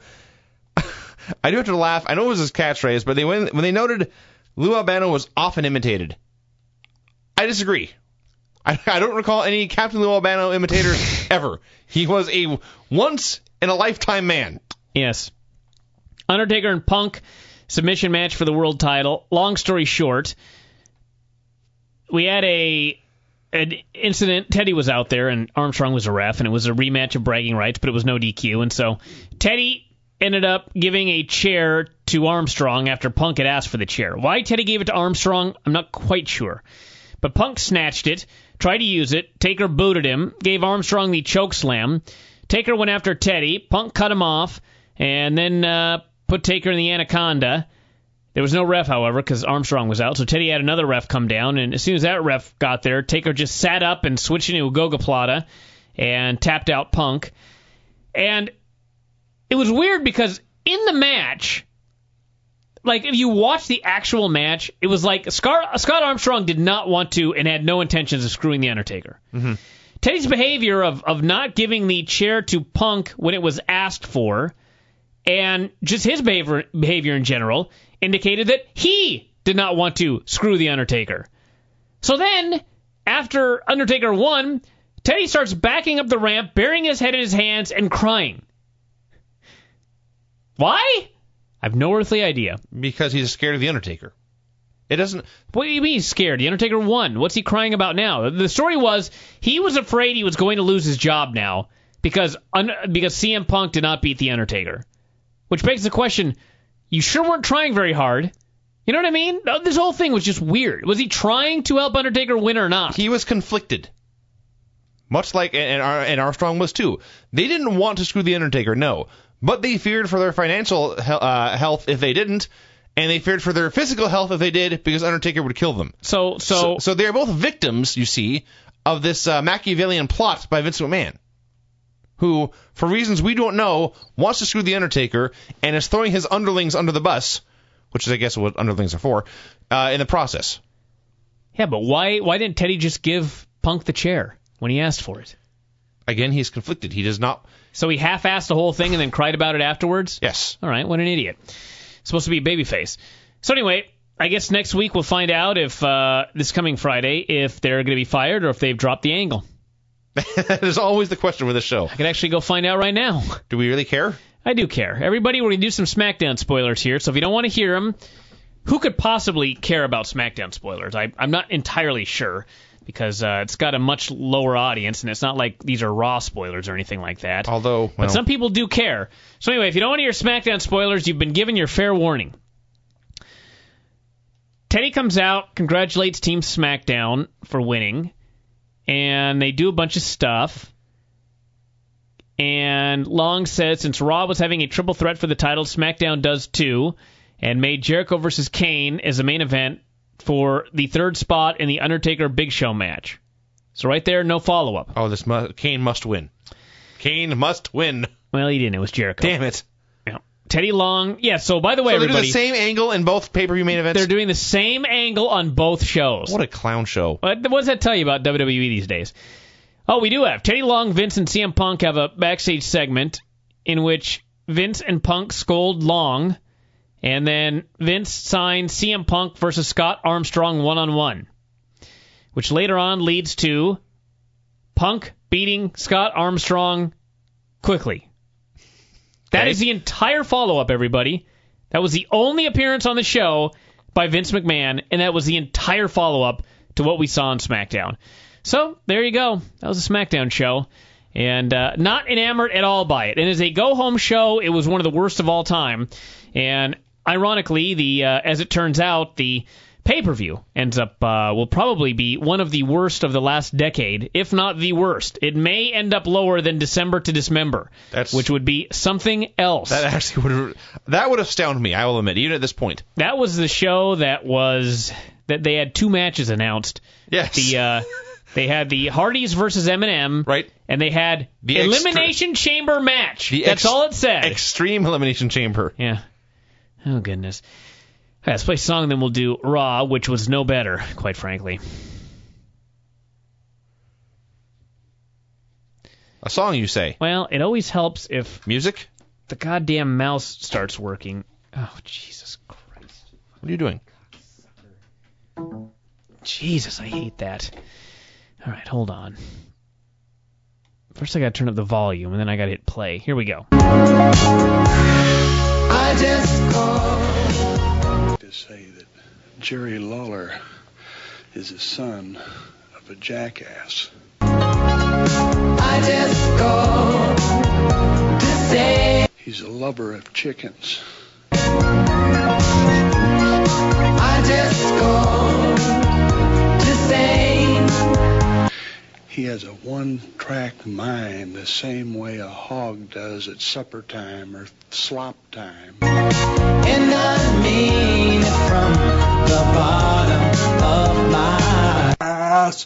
I do have to laugh. I know it was his catchphrase, but they when, when they noted Lou Albano was often imitated. I disagree. I, I don't recall any Captain Lou Albano imitators ever. He was a once-in-a-lifetime man. Yes. Undertaker and Punk submission match for the world title. Long story short, we had a an incident. Teddy was out there, and Armstrong was a ref, and it was a rematch of bragging rights, but it was no D Q. And so Teddy ended up giving a chair to Armstrong after Punk had asked for the chair. Why Teddy gave it to Armstrong, I'm not quite sure. But Punk snatched it, tried to use it. Taker booted him, gave Armstrong the choke slam. Taker went after Teddy. Punk cut him off, and then uh, put Taker in the Anaconda. There was no ref, however, because Armstrong was out, so Teddy had another ref come down, and as soon as that ref got there, Taker just sat up and switched into a Gogoplata and tapped out Punk. And it was weird because in the match, like if you watch the actual match, it was like Scar- Scott Armstrong did not want to and had no intentions of screwing The Undertaker. Mm-hmm. Teddy's behavior of, of not giving the chair to Punk when it was asked for, and just his behavior, behavior in general, indicated that he did not want to screw The Undertaker. So then, after Undertaker won, Teddy starts backing up the ramp, burying his head in his hands, and crying. Why? I have no earthly idea. Because he's scared of The Undertaker. It doesn't... What do you mean he's scared? The Undertaker won. What's he crying about now? The story was he was afraid he was going to lose his job now because un- because C M Punk did not beat The Undertaker. Which begs the question, you sure weren't trying very hard. You know what I mean? This whole thing was just weird. Was he trying to help Undertaker win or not? He was conflicted. Much like, and, and Armstrong was too. They didn't want to screw The Undertaker, no. But they feared for their financial uh, health if they didn't, and they feared for their physical health if they did, because Undertaker would kill them. So, so, so, so they're both victims, you see, of this uh, Machiavellian plot by Vince McMahon, who, for reasons we don't know, wants to screw The Undertaker and is throwing his underlings under the bus, which is, I guess, what underlings are for, uh, in the process. Yeah, but why why didn't Teddy just give Punk the chair when he asked for it? Again, he's conflicted. He does not... So he half-assed the whole thing and then cried about it afterwards? Yes. All right, what an idiot. Supposed to be a babyface. So anyway, I guess next week we'll find out if, uh, this coming Friday, if they're going to be fired or if they've dropped the angle. That is always the question with this show. I could actually go find out right now. Do we really care? I do care. Everybody, we're going to do some SmackDown spoilers here, so if you don't want to hear them, who could possibly care about SmackDown spoilers? I, I'm not entirely sure, because uh, it's got a much lower audience, and it's not like these are Raw spoilers or anything like that. Although, well, but some people do care. So anyway, if you don't want to hear SmackDown spoilers, you've been given your fair warning. Teddy comes out, congratulates Team SmackDown for winning, and they do a bunch of stuff. And Long said since Raw was having a triple threat for the title, SmackDown does too, and made Jericho versus Kane as the main event for the third spot in the Undertaker Big Show match. So right there, no follow-up. Oh, this mu- Kane must win. Kane must win. Well, he didn't. It was Jericho. Damn it. Yeah. Teddy Long. Yeah, so by the way, so they're everybody... doing the same angle in both pay-per-view main events? They're doing the same angle on both shows. What a clown show. What, what does that tell you about W W E these days? Oh, we do have. Teddy Long, Vince, and C M Punk have a backstage segment in which Vince and Punk scold Long, and then Vince signed C M Punk versus Scott Armstrong one-on-one, which later on leads to Punk beating Scott Armstrong quickly. That Okay. is the entire follow-up, everybody. That was the only appearance on the show by Vince McMahon, and that was the entire follow-up to what we saw on SmackDown. So, there you go. That was a SmackDown show. And uh, not enamored at all by it. And as a go-home show, it was one of the worst of all time. And ironically, the uh, as it turns out, the pay-per-view ends up, uh, will probably be one of the worst of the last decade, if not the worst. It may end up lower than December to Dismember, That's, which would be something else. That actually would that would astound me, I will admit, even at this point. That was the show that was, that they had two matches announced. Yes. The, uh, they had the Hardys versus M and M. Right. And they had the Elimination extre- Chamber match. The That's ex- all it said. Extreme Elimination Chamber. Yeah. Oh, goodness. Right, let's play a song, then we'll do Raw, which was no better, quite frankly. A song, you say? Well, it always helps if... Music? The goddamn mouse starts working. Oh, Jesus Christ. What are you doing? Jesus, I hate that. All right, hold on. First I gotta turn up the volume, and then I gotta hit play. Here we go. I just called to say that Jerry Lawler is the son of a jackass. I just called to say he's a lover of chickens. I just called to say he has a one-track mind the same way a hog does at supper time or slop time. And I mean it from the bottom of my ass.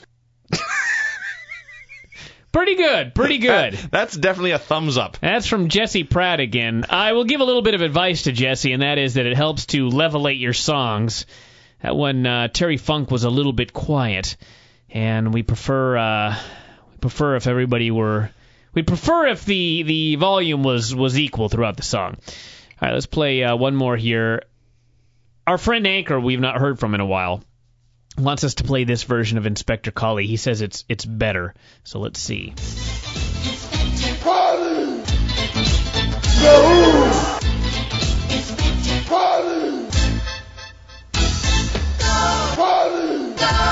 Pretty good, pretty good. That, that's definitely a thumbs up. That's from Jesse Pratt again. I will give a little bit of advice to Jesse, and that is that it helps to levelate your songs. That one, uh, Terry Funk was a little bit quiet, and we prefer uh, we prefer if everybody were we prefer if the the volume was was equal throughout the song. All right, let's play uh, one more here. Our friend Anchor, we've not heard from in a while, wants us to play this version of Inspector Collie. He says it's it's better, so let's see. Party! Go! Party! Party!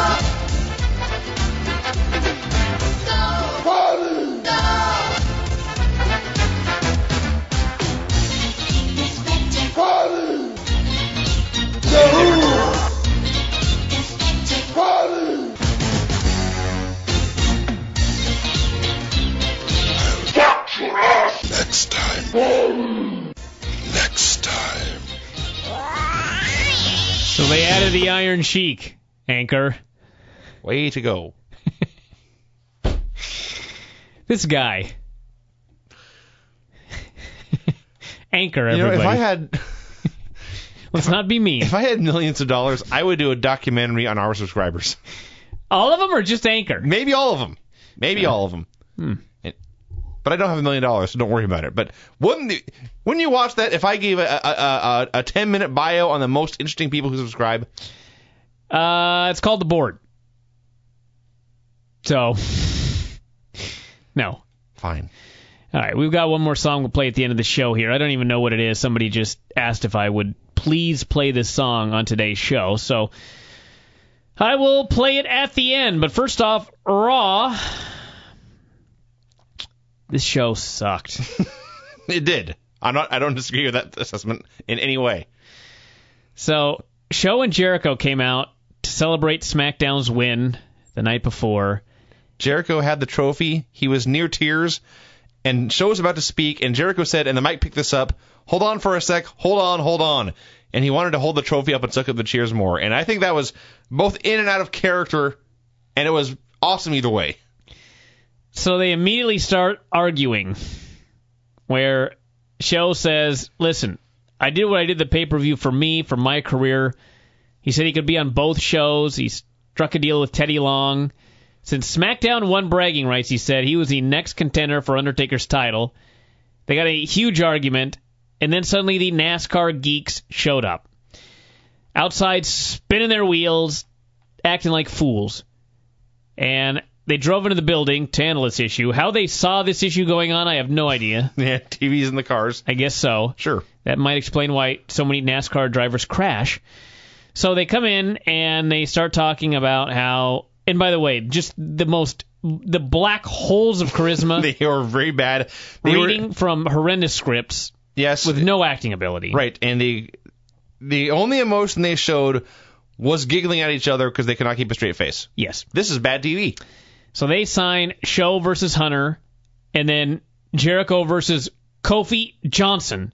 Party! Party! Go! Party! Next time. Next time. So they added the Iron Sheik, Anchor. Way to go. This guy. Anchor, You know, everybody. if I had... Let's not be mean. If I had millions of dollars, I would do a documentary on our subscribers. All of them or just Anchor? Maybe all of them. Maybe all of them. Hmm. But I don't have a million dollars, so don't worry about it. But wouldn't the, wouldn't you watch that if I gave a, a, a, a ten-minute bio on the most interesting people who subscribe? Uh, it's called The Board. So, no. Fine. All right, we've got one more song we'll play at the end of the show here. I don't even know what it is. Somebody just asked if I would please play this song on today's show. So, I will play it at the end. But first off, Raw. This show sucked. It did. I'm not. I don't disagree with that assessment in any way. So, Show and Jericho came out to celebrate SmackDown's win the night before. Jericho had the trophy. He was near tears, and Show was about to speak, and Jericho said, and the mic picked this up, hold on for a sec, hold on, hold on. And he wanted to hold the trophy up and suck up the cheers more. And I think that was both in and out of character, and it was awesome either way. So they immediately start arguing, where Show says, listen, I did what I did the pay-per-view for me, for my career. He said he could be on both shows. He struck a deal with Teddy Long. Since SmackDown won bragging rights, he said he was the next contender for Undertaker's title. They got a huge argument, and then suddenly the NASCAR geeks showed up. Outside, spinning their wheels, acting like fools. And they drove into the building to handle this issue. How they saw this issue going on, I have no idea. Yeah, T Vs in the cars. I guess so. Sure. That might explain why so many NASCAR drivers crash. So they come in and they start talking about how, and by the way, just the most, the black holes of charisma. They were very bad. They reading were, from horrendous scripts. Yes. With no acting ability. Right, and the the only emotion they showed was giggling at each other because they could not keep a straight face. Yes. This is bad T V. So they sign Show versus Hunter, and then Jericho versus Kofi Johnson.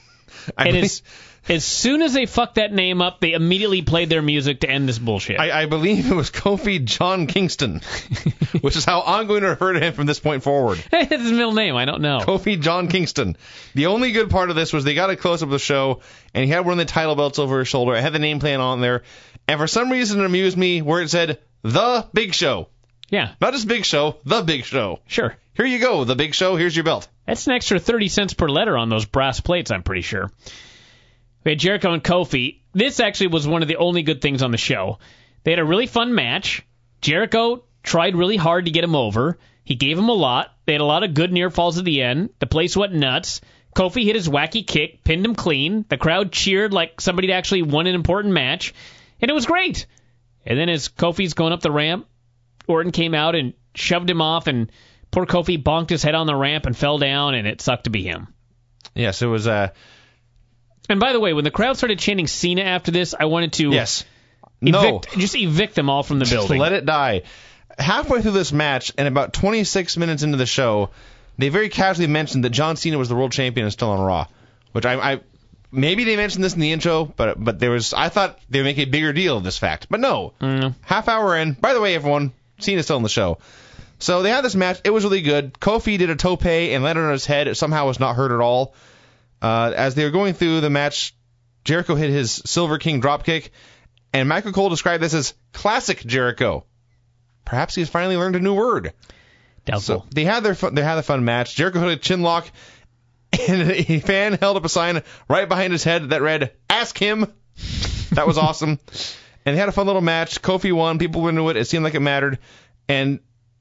I and believe, as, as soon as they fucked that name up, they immediately played their music to end this bullshit. I, I believe it was Kofi John Kingston, which is how I'm going to refer to him from this point forward. That's his middle name. I don't know. Kofi John Kingston. The only good part of this was they got a close-up of the show, and he had one of the title belts over his shoulder. I had the name plan on there, and for some reason it amused me where it said, The Big Show. Yeah. Not just Big Show, The Big Show. Sure. Here you go, The Big Show, here's your belt. That's an extra thirty cents per letter on those brass plates, I'm pretty sure. We had Jericho and Kofi. This actually was one of the only good things on the show. They had a really fun match. Jericho tried really hard to get him over. He gave him a lot. They had a lot of good near falls at the end. The place went nuts. Kofi hit his wacky kick, pinned him clean. The crowd cheered like somebody had actually won an important match. And it was great. And then as Kofi's going up the ramp, Orton came out and shoved him off, and poor Kofi bonked his head on the ramp and fell down, and it sucked to be him. Yes, it was... Uh... And by the way, when the crowd started chanting Cena after this, I wanted to yes. evict, no. just evict them all from the building. Just let it die. Halfway through this match, and about twenty-six minutes into the show, they very casually mentioned that John Cena was the world champion and still on Raw. Which I... I maybe they mentioned this in the intro, but but there was... I thought they would make a bigger deal of this fact. But no. Mm. Half hour in. By the way, everyone, Cena's still on the show. So they had this match. It was really good. Kofi did a tope and landed on his head. It somehow was not hurt at all. Uh, as they were going through the match, Jericho hit his Silver King dropkick, and Michael Cole described this as classic Jericho. Perhaps he's finally learned a new word. Doubtful. So they had their fun, they had a fun match. Jericho hit a chin lock, and a fan held up a sign right behind his head that read, "Ask him." That was awesome. And they had a fun little match. Kofi won. People were into it. It seemed like it mattered. And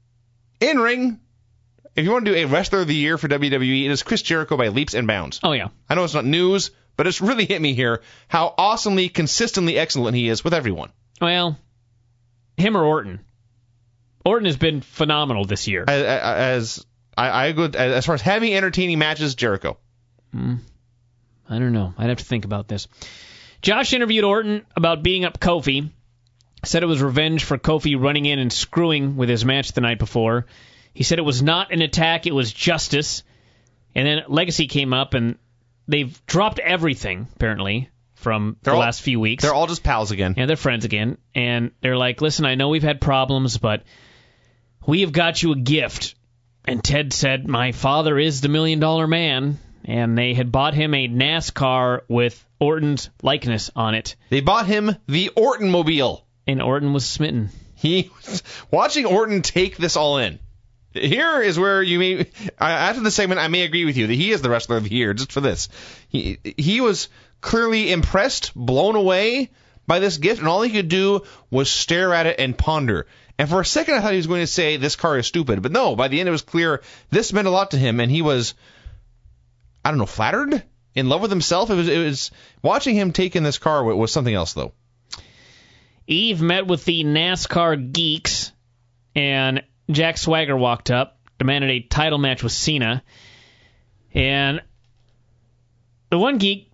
in ring, if you want to do a Wrestler of the Year for W W E, it is Chris Jericho by leaps and bounds. Oh, yeah. I know it's not news, but it's really hit me here how awesomely, consistently excellent he is with everyone. Well, him or Orton. Orton has been phenomenal this year. As, as I, I go, as far as having entertaining matches, Jericho. Mm, I don't know. I'd have to think about this. Josh interviewed Orton about beating up Kofi. Said it was revenge for Kofi running in and screwing with his match the night before. He said it was not an attack, it was justice. And then Legacy came up, and they've dropped everything, apparently, from they're the all, last few weeks. They're all just pals again. Yeah, they're friends again. And they're like, listen, I know we've had problems, but we have got you a gift. And Ted said, my father is the Million Dollar Man. And they had bought him a NASCAR with Orton's likeness on it. They bought him the Orton-mobile. And Orton was smitten. He was watching Orton take this all in. Here is where you may, after the segment, I may agree with you that he is the Wrestler of the Year, just for this. He he was clearly impressed, blown away by this gift, and all he could do was stare at it and ponder. And for a second, I thought he was going to say, this car is stupid. But no, by the end, it was clear this meant a lot to him, and he was, I don't know, flattered? In love with himself? It was, it was watching him take in this car was something else, though. Eve met with the NASCAR geeks, and Jack Swagger walked up, demanded a title match with Cena, and the one geek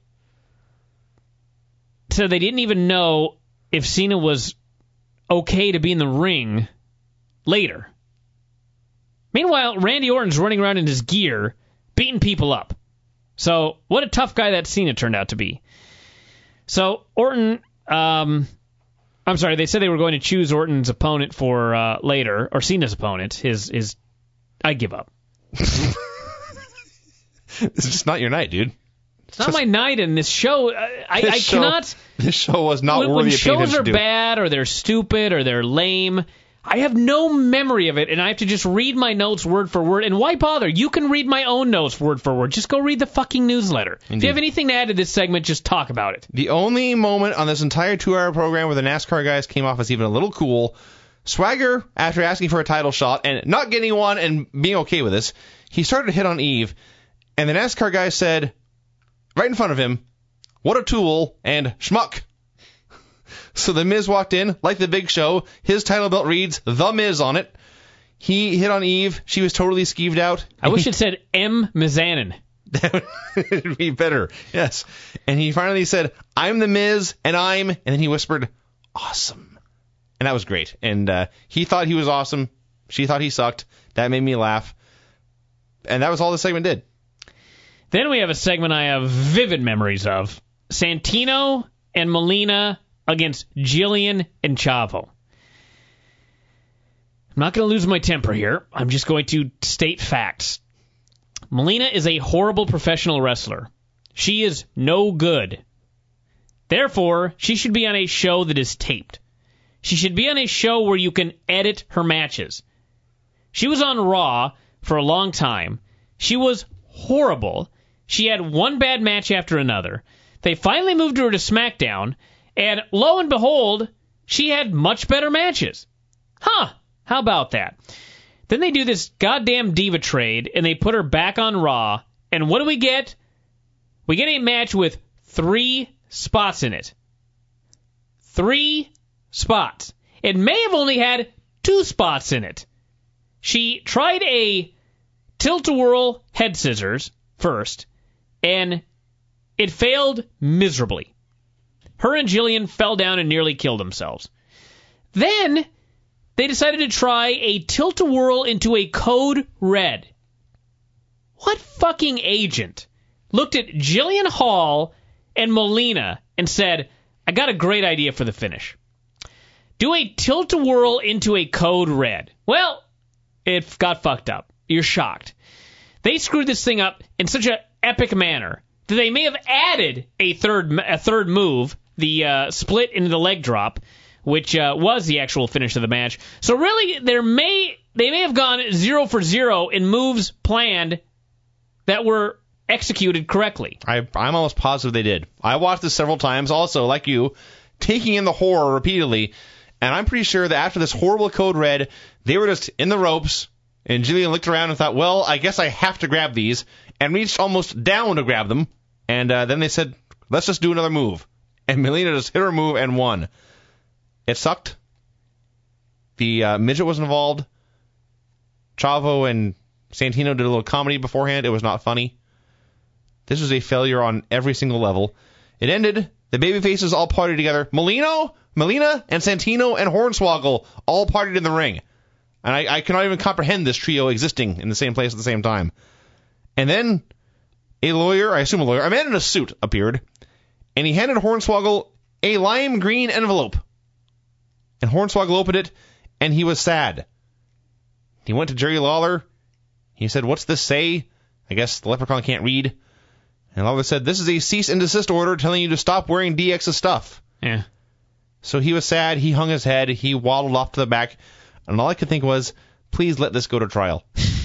said they didn't even know if Cena was okay to be in the ring later. Meanwhile, Randy Orton's running around in his gear, beating people up. So, what a tough guy that Cena turned out to be. So, Orton... Um, I'm sorry, they said they were going to choose Orton's opponent for uh, later, or Cena's opponent. His, his, I give up. This is just not your night, dude. It's, it's not just, my night, and this show, I, I, this I show, cannot... This show was not when, worthy when of paying attention to. When shows are bad, or they're stupid, or they're lame, I have no memory of it, and I have to just read my notes word for word. And why bother? You can read my own notes word for word. Just go read the fucking newsletter. Indeed. If you have anything to add to this segment, just talk about it. The only moment on this entire two-hour program where the NASCAR guys came off as even a little cool, Swagger, after asking for a title shot and not getting one and being okay with this, he started to hit on Eve, and the NASCAR guy said, right in front of him, "What a tool," and schmuck. So the Miz walked in, like the Big Show. His title belt reads The Miz on it. He hit on Eve. She was totally skeeved out. I wish it said M. Mizanin. It would be better. Yes. And he finally said, "I'm the Miz, and I'm," and then he whispered, awesome. And that was great. And uh, he thought he was awesome. She thought he sucked. That made me laugh. And that was all the segment did. Then we have a segment I have vivid memories of. Santino and Melina against Jillian and Chavo. I'm not going to lose my temper here. I'm just going to state facts. Melina is a horrible professional wrestler. She is no good. Therefore, she should be on a show that is taped. She should be on a show where you can edit her matches. She was on Raw for a long time. She was horrible. She had one bad match after another. They finally moved her to SmackDown, and lo and behold, she had much better matches. Huh, how about that? Then they do this goddamn diva trade, and they put her back on Raw, and what do we get? We get a match with three spots in it. Three spots. It may have only had two spots in it. She tried a tilt-a-whirl head scissors first, and it failed miserably. Her and Jillian fell down and nearly killed themselves. Then they decided to try a tilt-a-whirl into a code red. What fucking agent looked at Jillian Hall and Melina and said, I got a great idea for the finish. Do a tilt-a-whirl into a code red. Well, it got fucked up. You're shocked. They screwed this thing up in such an epic manner that they may have added a third a third move, the uh, split into the leg drop, which uh, was the actual finish of the match. So really, there may they may have gone zero for zero in moves planned that were executed correctly. I, I'm almost positive they did. I watched this several times, also, like you, taking in the horror repeatedly, and I'm pretty sure that after this horrible code red, they were just in the ropes, and Jillian looked around and thought, well, I guess I have to grab these, and reached almost down to grab them, and uh, then they said, let's just do another move. And Melina just hit her move and won. It sucked. The uh, midget was involved. Chavo and Santino did a little comedy beforehand. It was not funny. This was a failure on every single level. It ended. The babyfaces all partied together. Melino, Melina, and Santino and Hornswoggle all partied in the ring. And I, I cannot even comprehend this trio existing in the same place at the same time. And then a lawyer, I assume a lawyer, a man in a suit appeared, and he handed Hornswoggle a lime green envelope. And Hornswoggle opened it, and he was sad. He went to Jerry Lawler. He said, what's this say? I guess the leprechaun can't read. And Lawler said, this is a cease and desist order telling you to stop wearing D X's stuff. Yeah. So he was sad. He hung his head. He waddled off to the back. And all I could think was, please let this go to trial.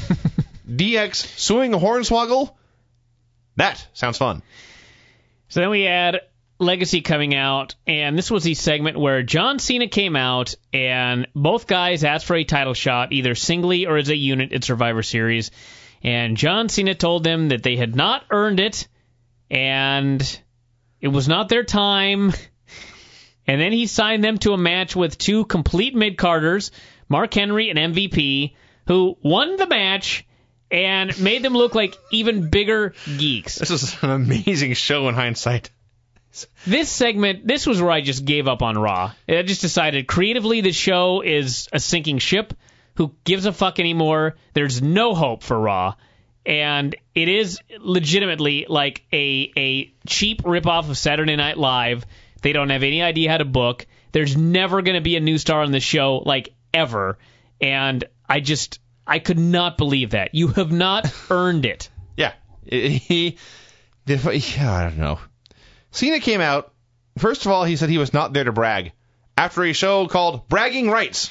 D X suing Hornswoggle? That sounds fun. So then we had Legacy coming out, and this was the segment where John Cena came out, and both guys asked for a title shot, either singly or as a unit at Survivor Series. And John Cena told them that they had not earned it, and it was not their time. And then he signed them to a match with two complete mid-carders, Mark Henry and M V P, who won the match and made them look like even bigger geeks. This is an amazing show in hindsight. This segment, this was where I just gave up on Raw. I just decided creatively the show is a sinking ship. Who gives a fuck anymore? There's no hope for Raw. And it is legitimately like a a cheap ripoff of Saturday Night Live. They don't have any idea how to book. There's never going to be a new star on the show, like, ever. And I just, I could not believe that. You have not earned it. Yeah. He, yeah, I don't know. Cena came out. First of all, he said he was not there to brag. After a show called Bragging Rights.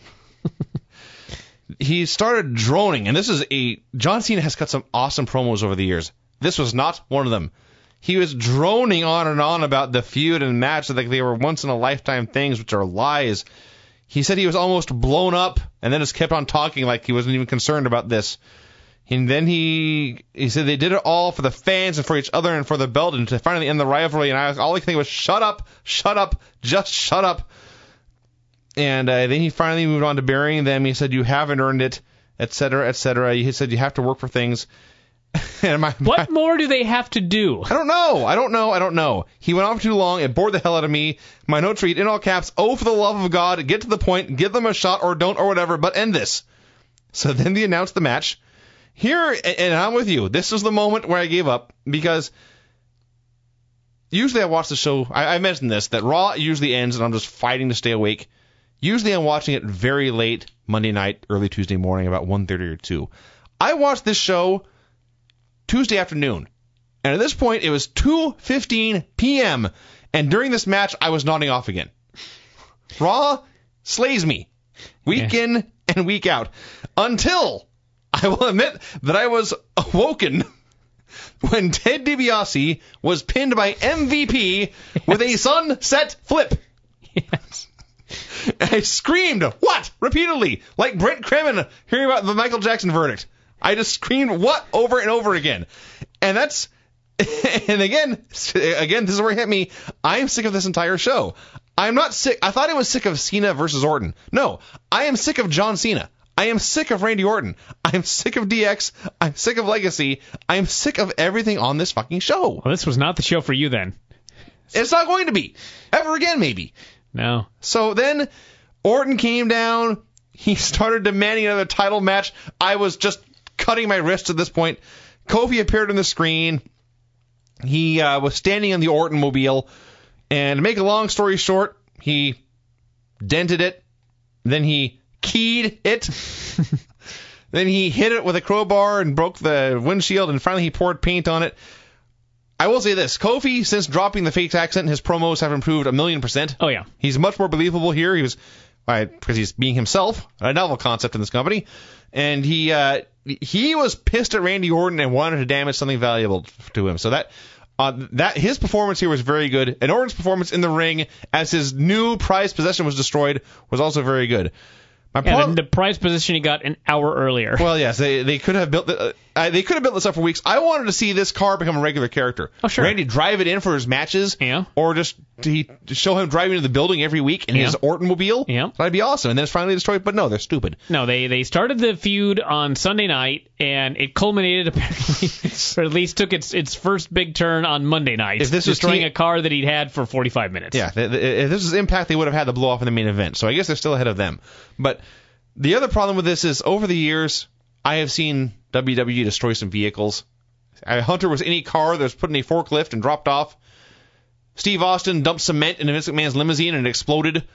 He started droning, and this is a... John Cena has cut some awesome promos over the years. This was not one of them. He was droning on and on about the feud and match like they were once-in-a-lifetime things, which are lies. He said he was almost blown up, and then just kept on talking like he wasn't even concerned about this. And then he he said they did it all for the fans and for each other and for the belt and to finally end the rivalry. And I was, all I could think was, shut up, shut up, just shut up. And uh, then he finally moved on to burying them. He said, you haven't earned it, et cetera, et cetera. He said, you have to work for things. And my, what my, more do they have to do? I don't know. I don't know. I don't know. He went on for too long. It bored the hell out of me. My notes read in all caps, oh, for the love of God, get to the point, give them a shot or don't or whatever, but end this. So then they announced the match. Here, and I'm with you, this was the moment where I gave up because usually I watch the show, I, I mentioned this, that Raw usually ends and I'm just fighting to stay awake. Usually I'm watching it very late Monday night, early Tuesday morning, about one thirty or two. I watched this show Tuesday afternoon, and at this point it was two fifteen p.m., and during this match I was nodding off again. Raw slays me, week yeah. in and week out, until I will admit that I was awoken when Ted DiBiase was pinned by M V P yes. with a sunset flip. Yes. And I screamed, what? Repeatedly, like Brent Kremen hearing about the Michael Jackson verdict. I just screamed, what? Over and over again. And that's, and again, again, this is where it hit me. I'm sick of this entire show. I'm not sick. I thought I was sick of Cena versus Orton. No, I am sick of John Cena. I am sick of Randy Orton. I'm sick of D X. I'm sick of Legacy. I'm sick of everything on this fucking show. Well, this was not the show for you then. It's not going to be. Ever again, maybe. No. So then Orton came down. He started demanding another title match. I was just cutting my wrist at this point. Kofi appeared on the screen. He uh, was standing on the Orton mobile. And to make a long story short, he dented it. Then he keyed it. Then he hit it with a crowbar and broke the windshield. And finally he poured paint on it. I will say this. Kofi, since dropping the fake accent, his promos have improved a million percent. Oh, yeah. He's much more believable here. He was, uh, because he's being himself, a novel concept in this company. And he uh, he was pissed at Randy Orton and wanted to damage something valuable to him. So that uh, that his performance here was very good. And Orton's performance in the ring as his new prized possession was destroyed was also very good. My yeah, problem, the, the prize position he got an hour earlier. Well, yes, they they could have built the, uh, they could have built this up for weeks. I wanted to see this car become a regular character. Oh, sure. Randy drive it in for his matches, yeah, or just he to show him driving to the building every week in yeah. his Orton mobile. Yeah, that'd be awesome. And then it's finally destroyed. But no, they're stupid. No, they they started the feud on Sunday night, and it culminated apparently, or at least took its its first big turn on Monday night. If this destroying was a car that he'd had for forty-five minutes. Yeah, if this was Impact, they would have had the blow off in the main event. So I guess they're still ahead of them. But the other problem with this is, over the years, I have seen W W E destroy some vehicles. Uh, Hunter was in a car that was put in a forklift and dropped off. Steve Austin dumped cement in a Vince McMahon's limousine and it exploded.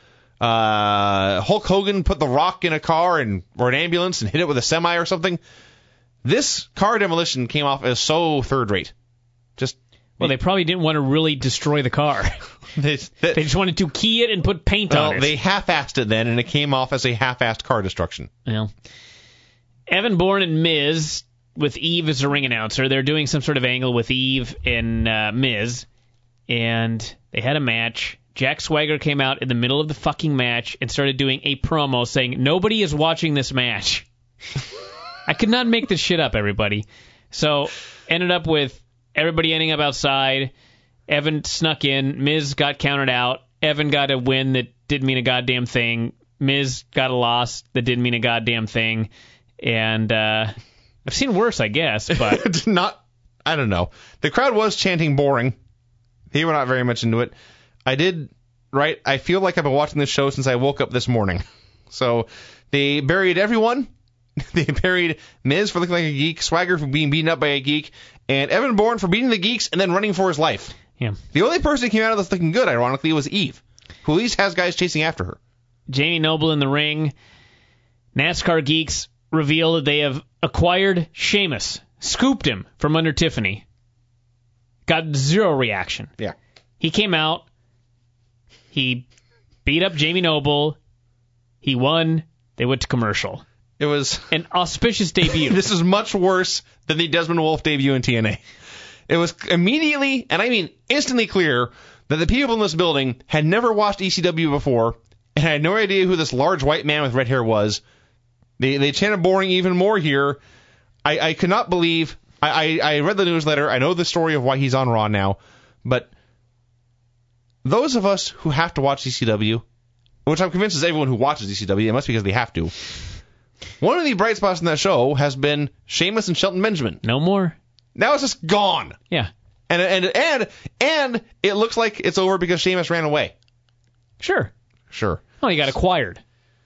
Uh, Hulk Hogan put The Rock in a car and or an ambulance and hit it with a semi or something. This car demolition came off as so third-rate. Just well, they probably didn't want to really destroy the car. they, they, they just wanted to key it and put paint well, on it. They half-assed it then, and it came off as a half-assed car destruction. Well, Evan Bourne and Miz, with Eve as a ring announcer, they're doing some sort of angle with Eve and uh, Miz, and they had a match. Jack Swagger came out in the middle of the fucking match and started doing a promo saying, nobody is watching this match. I could not make this shit up, everybody. So, ended up with everybody ending up outside. Evan snuck in. Miz got counted out. Evan got a win that didn't mean a goddamn thing. Miz got a loss that didn't mean a goddamn thing. And uh, I've seen worse, I guess. But not, I don't know. The crowd was chanting boring. They were not very much into it. I did, right? I feel like I've been watching this show since I woke up this morning. So they buried everyone. They buried Miz for looking like a geek, Swagger for being beaten up by a geek, and Evan Bourne for beating the geeks and then running for his life. Yeah. The only person who came out of this looking good, ironically, was Eve, who at least has guys chasing after her. Jamie Noble in the ring. NASCAR geeks reveal that they have acquired Sheamus, scooped him from under Tiffany. Got zero reaction. Yeah. He came out. He beat up Jamie Noble. He won. They went to commercial. It was an auspicious debut. This is much worse than the Desmond Wolfe debut in T N A. It was immediately, and I mean instantly clear, that the people in this building had never watched E C W before and had no idea who this large white man with red hair was. They they chanted boring even more here. I, I could not believe. I, I, I read the newsletter. I know the story of why he's on Raw now. But those of us who have to watch E C W, which I'm convinced is everyone who watches E C W, it must be because they have to. One of the bright spots in that show has been Sheamus and Shelton Benjamin. No more. Now it's just gone. Yeah. And and and and it looks like it's over because Sheamus ran away. Sure. Sure. Oh, he got acquired.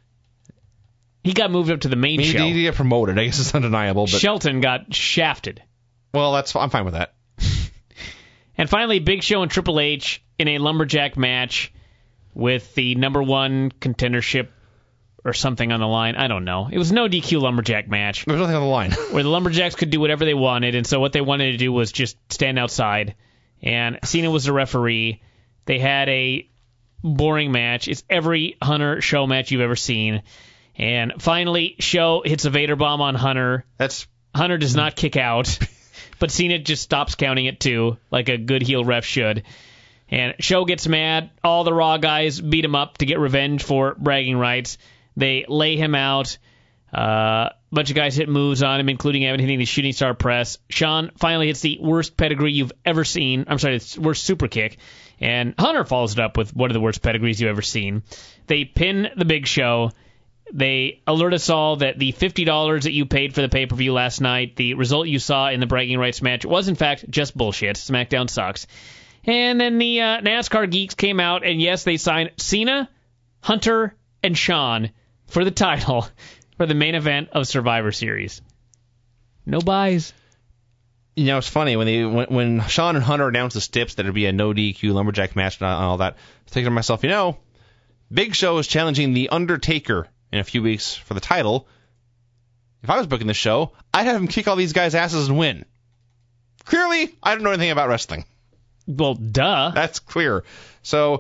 He got moved up to the main He show. did get promoted. I guess it's undeniable. But Shelton got shafted. Well, that's I'm fine with that. And finally, Big Show and Triple H in a lumberjack match with the number one contendership or something on the line. I don't know. It was no D Q lumberjack match. There was nothing on the line. Where the lumberjacks could do whatever they wanted, and so what they wanted to do was just stand outside. And Cena was the referee. They had a boring match. It's every Hunter Show match you've ever seen. And finally, Show hits a Vader bomb on Hunter. That's Hunter does not kick out, but Cena just stops counting it too, like a good heel ref should. And Show gets mad. All the Raw guys beat him up to get revenge for bragging rights. They lay him out. A uh, bunch of guys hit moves on him, including Evan hitting the shooting star press. Shawn finally hits the worst pedigree you've ever seen. I'm sorry, the worst super kick. And Hunter follows it up with one of the worst pedigrees you've ever seen. They pin the Big Show. They alert us all that the fifty dollars that you paid for the pay-per-view last night, the result you saw in the bragging rights match, was in fact just bullshit. SmackDown sucks. And then the uh, NASCAR geeks came out, and yes, they signed Cena, Hunter, and Shawn for the title for the main event of Survivor Series. No buys. You know, it's funny when they when, when Shawn and Hunter announced the Stips that it'd be a no D Q lumberjack match and all that. I was thinking to myself, you know, Big Show is challenging the Undertaker in a few weeks for the title. If I was booking the show, I'd have him kick all these guys' asses and win. Clearly, I don't know anything about wrestling. Well, duh. That's clear. So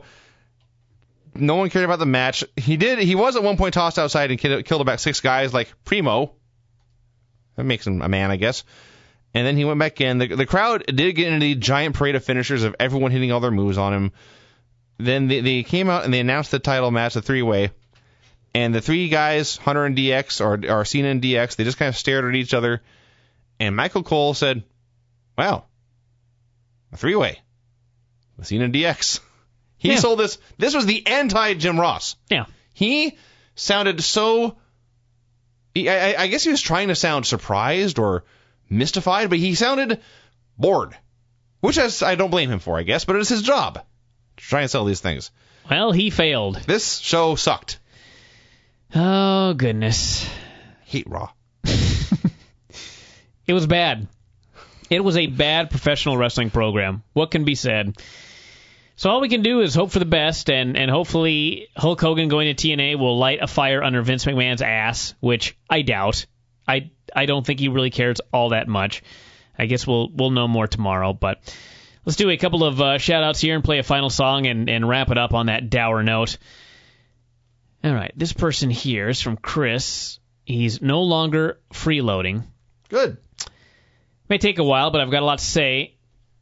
no one cared about the match. He did. He was at one point tossed outside and killed about six guys like Primo. That makes him a man, I guess. And then he went back in. The, the crowd did get into the giant parade of finishers of everyone hitting all their moves on him. Then they, they came out and they announced the title match, the three-way. And the three guys, Hunter and D X, or, or Cena and D X, they just kind of stared at each other. And Michael Cole said, wow, a three-way with Cena and D X. He yeah. sold this. This was the anti-Jim Ross. Yeah. He sounded so... He, I, I guess he was trying to sound surprised or mystified, but he sounded bored. Which is, I don't blame him for, I guess, but it is his job to try and sell these things. Well, he failed. This show sucked. Oh, goodness. Hate Raw. It was bad. It was a bad professional wrestling program. What can be said? So all we can do is hope for the best, and, and hopefully Hulk Hogan going to T N A will light a fire under Vince McMahon's ass, which I doubt. I, I don't think he really cares all that much. I guess we'll we'll know more tomorrow, but let's do a couple of uh, shout-outs here and play a final song and, and wrap it up on that dour note. All right, this person here is from Chris. He's no longer freeloading. Good. May take a while, but I've got a lot to say.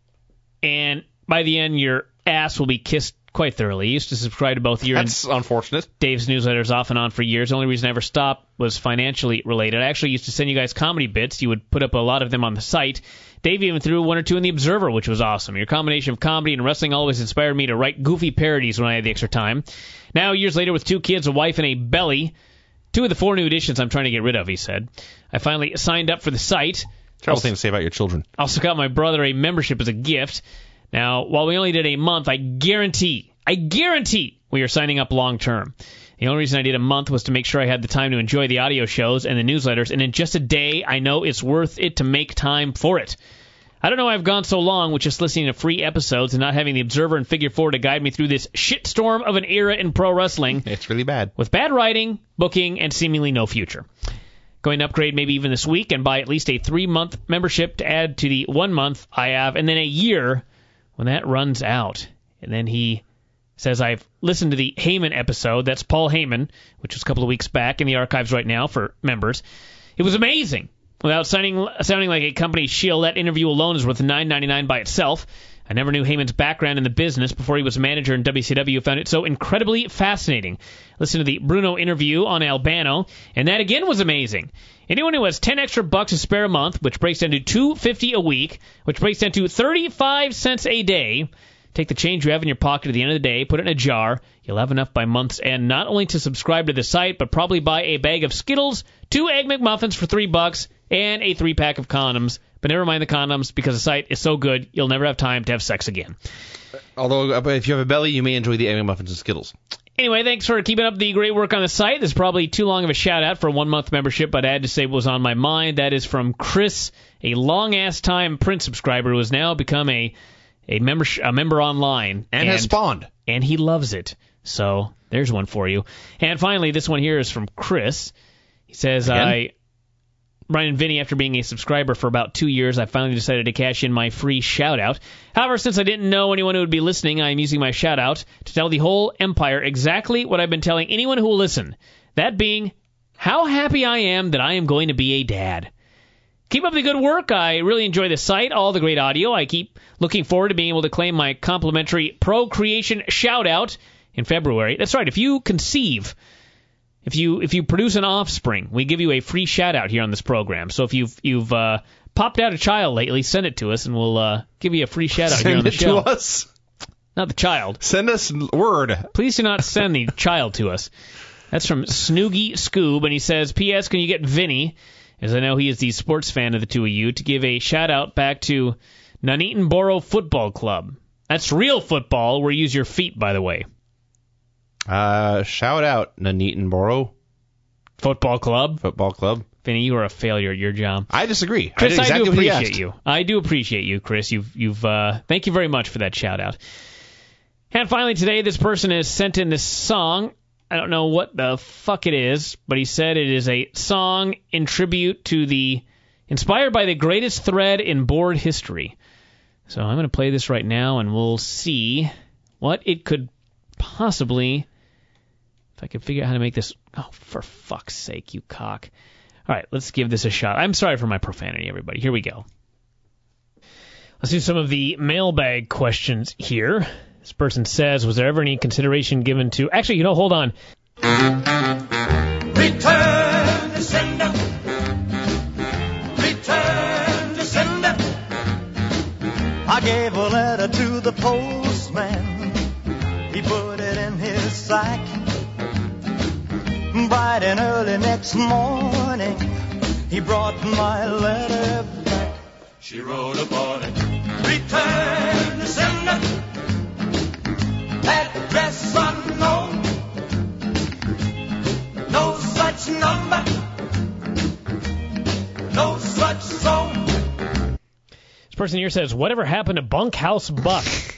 And by the end, your ass will be kissed quite thoroughly. I used to subscribe to both your That's and unfortunate. Dave's newsletters off and on for years. The only reason I ever stopped was financially related. I actually used to send you guys comedy bits. You would put up a lot of them on the site. Dave even threw one or two in the Observer, which was awesome. Your combination of comedy and wrestling always inspired me to write goofy parodies when I had the extra time. Now, years later, with two kids, a wife, and a belly, two of the four new editions I'm trying to get rid of, he said. I finally signed up for the site. Terrible thing to say about your children. Also got my brother a membership as a gift. Now, while we only did a month, I guarantee, I guarantee we are signing up long term. The only reason I did a month was to make sure I had the time to enjoy the audio shows and the newsletters, and in just a day, I know it's worth it to make time for it. I don't know why I've gone so long with just listening to free episodes and not having the Observer and Figure Four to guide me through this shitstorm of an era in pro wrestling. It's really bad. With bad writing, booking, and seemingly no future. Going to upgrade maybe even this week and buy at least a three-month membership to add to the one month I have, and then a year when that runs out. And then he says, I've listened to the Heyman episode. That's Paul Heyman, which was a couple of weeks back in the archives right now for members. It was amazing. Without sounding, sounding like a company shill, that interview alone is worth nine ninety-nine by itself. I never knew Heyman's background in the business before he was a manager in W C W. Found it so incredibly fascinating. Listen to the Bruno interview on Albano, and that again was amazing. Anyone who has ten extra bucks to spare a month, which breaks down to two dollars and fifty cents a week, which breaks down to thirty-five cents a day, take the change you have in your pocket at the end of the day, put it in a jar. You'll have enough by month's end not only to subscribe to the site, but probably buy a bag of Skittles, two Egg McMuffins for three bucks, and a three-pack of condoms But never mind the condoms, because the site is so good, you'll never have time to have sex again. Although, if you have a belly, you may enjoy the Egg McMuffins and Skittles. Anyway, thanks for keeping up the great work on the site. This is probably too long of a shout-out for a one-month membership, but I had to say what was on my mind. That is from Chris, a long-ass time print subscriber who has now become a a member, a member online. And, and has spawned. And he loves it. So there's one for you. And finally, this one here is from Chris. He says, Again? I... Brian and Vinny, after being a subscriber for about two years, I finally decided to cash in my free shout-out. However, since I didn't know anyone who would be listening, I am using my shout-out to tell the whole empire exactly what I've been telling anyone who will listen. That being, how happy I am that I am going to be a dad. Keep up the good work. I really enjoy the site, all the great audio. I keep looking forward to being able to claim my complimentary procreation shout-out in February. That's right, if you conceive... If you if you produce an offspring, we give you a free shout-out here on this program. So if you've you've uh, popped out a child lately, send it to us, and we'll uh, give you a free shout-out send here on the it show. to us? Not the child. Send us word. Please do not send the child to us. That's from Snoogie Scoob, and he says, P S. Can you get Vinny, as I know he is the sports fan of the two of you, to give a shout-out back to Nuneaton Borough Football Club. That's real football, where you use your feet, by the way. Uh, shout out Nuneaton Borough Football Club. Football Club. Vinny, you are a failure at your job. I disagree. Chris, I, I do exactly appreciate you. I do appreciate you, Chris. You've you've uh, thank you very much for that shout out. And finally today, this person has sent in this song. I don't know what the fuck it is, but he said it is a song in tribute to the inspired by the greatest thread in board history. So I'm going to play this right now, and we'll see what it could possibly. If I could figure out how to make this... Oh, for fuck's sake, you cock. All right, let's give this a shot. I'm sorry for my profanity, everybody. Here we go. Let's do some of the mailbag questions here. This person says, was there ever any consideration given to... Actually, you know, hold on. Return to sender. Return to sender. I gave a letter to the postman. He put it in his sack. Bright and early next morning, he brought my letter back. She wrote upon it. Return to sender. Address unknown. No such number. No such zone. This person here says, whatever happened to Bunkhouse Buck?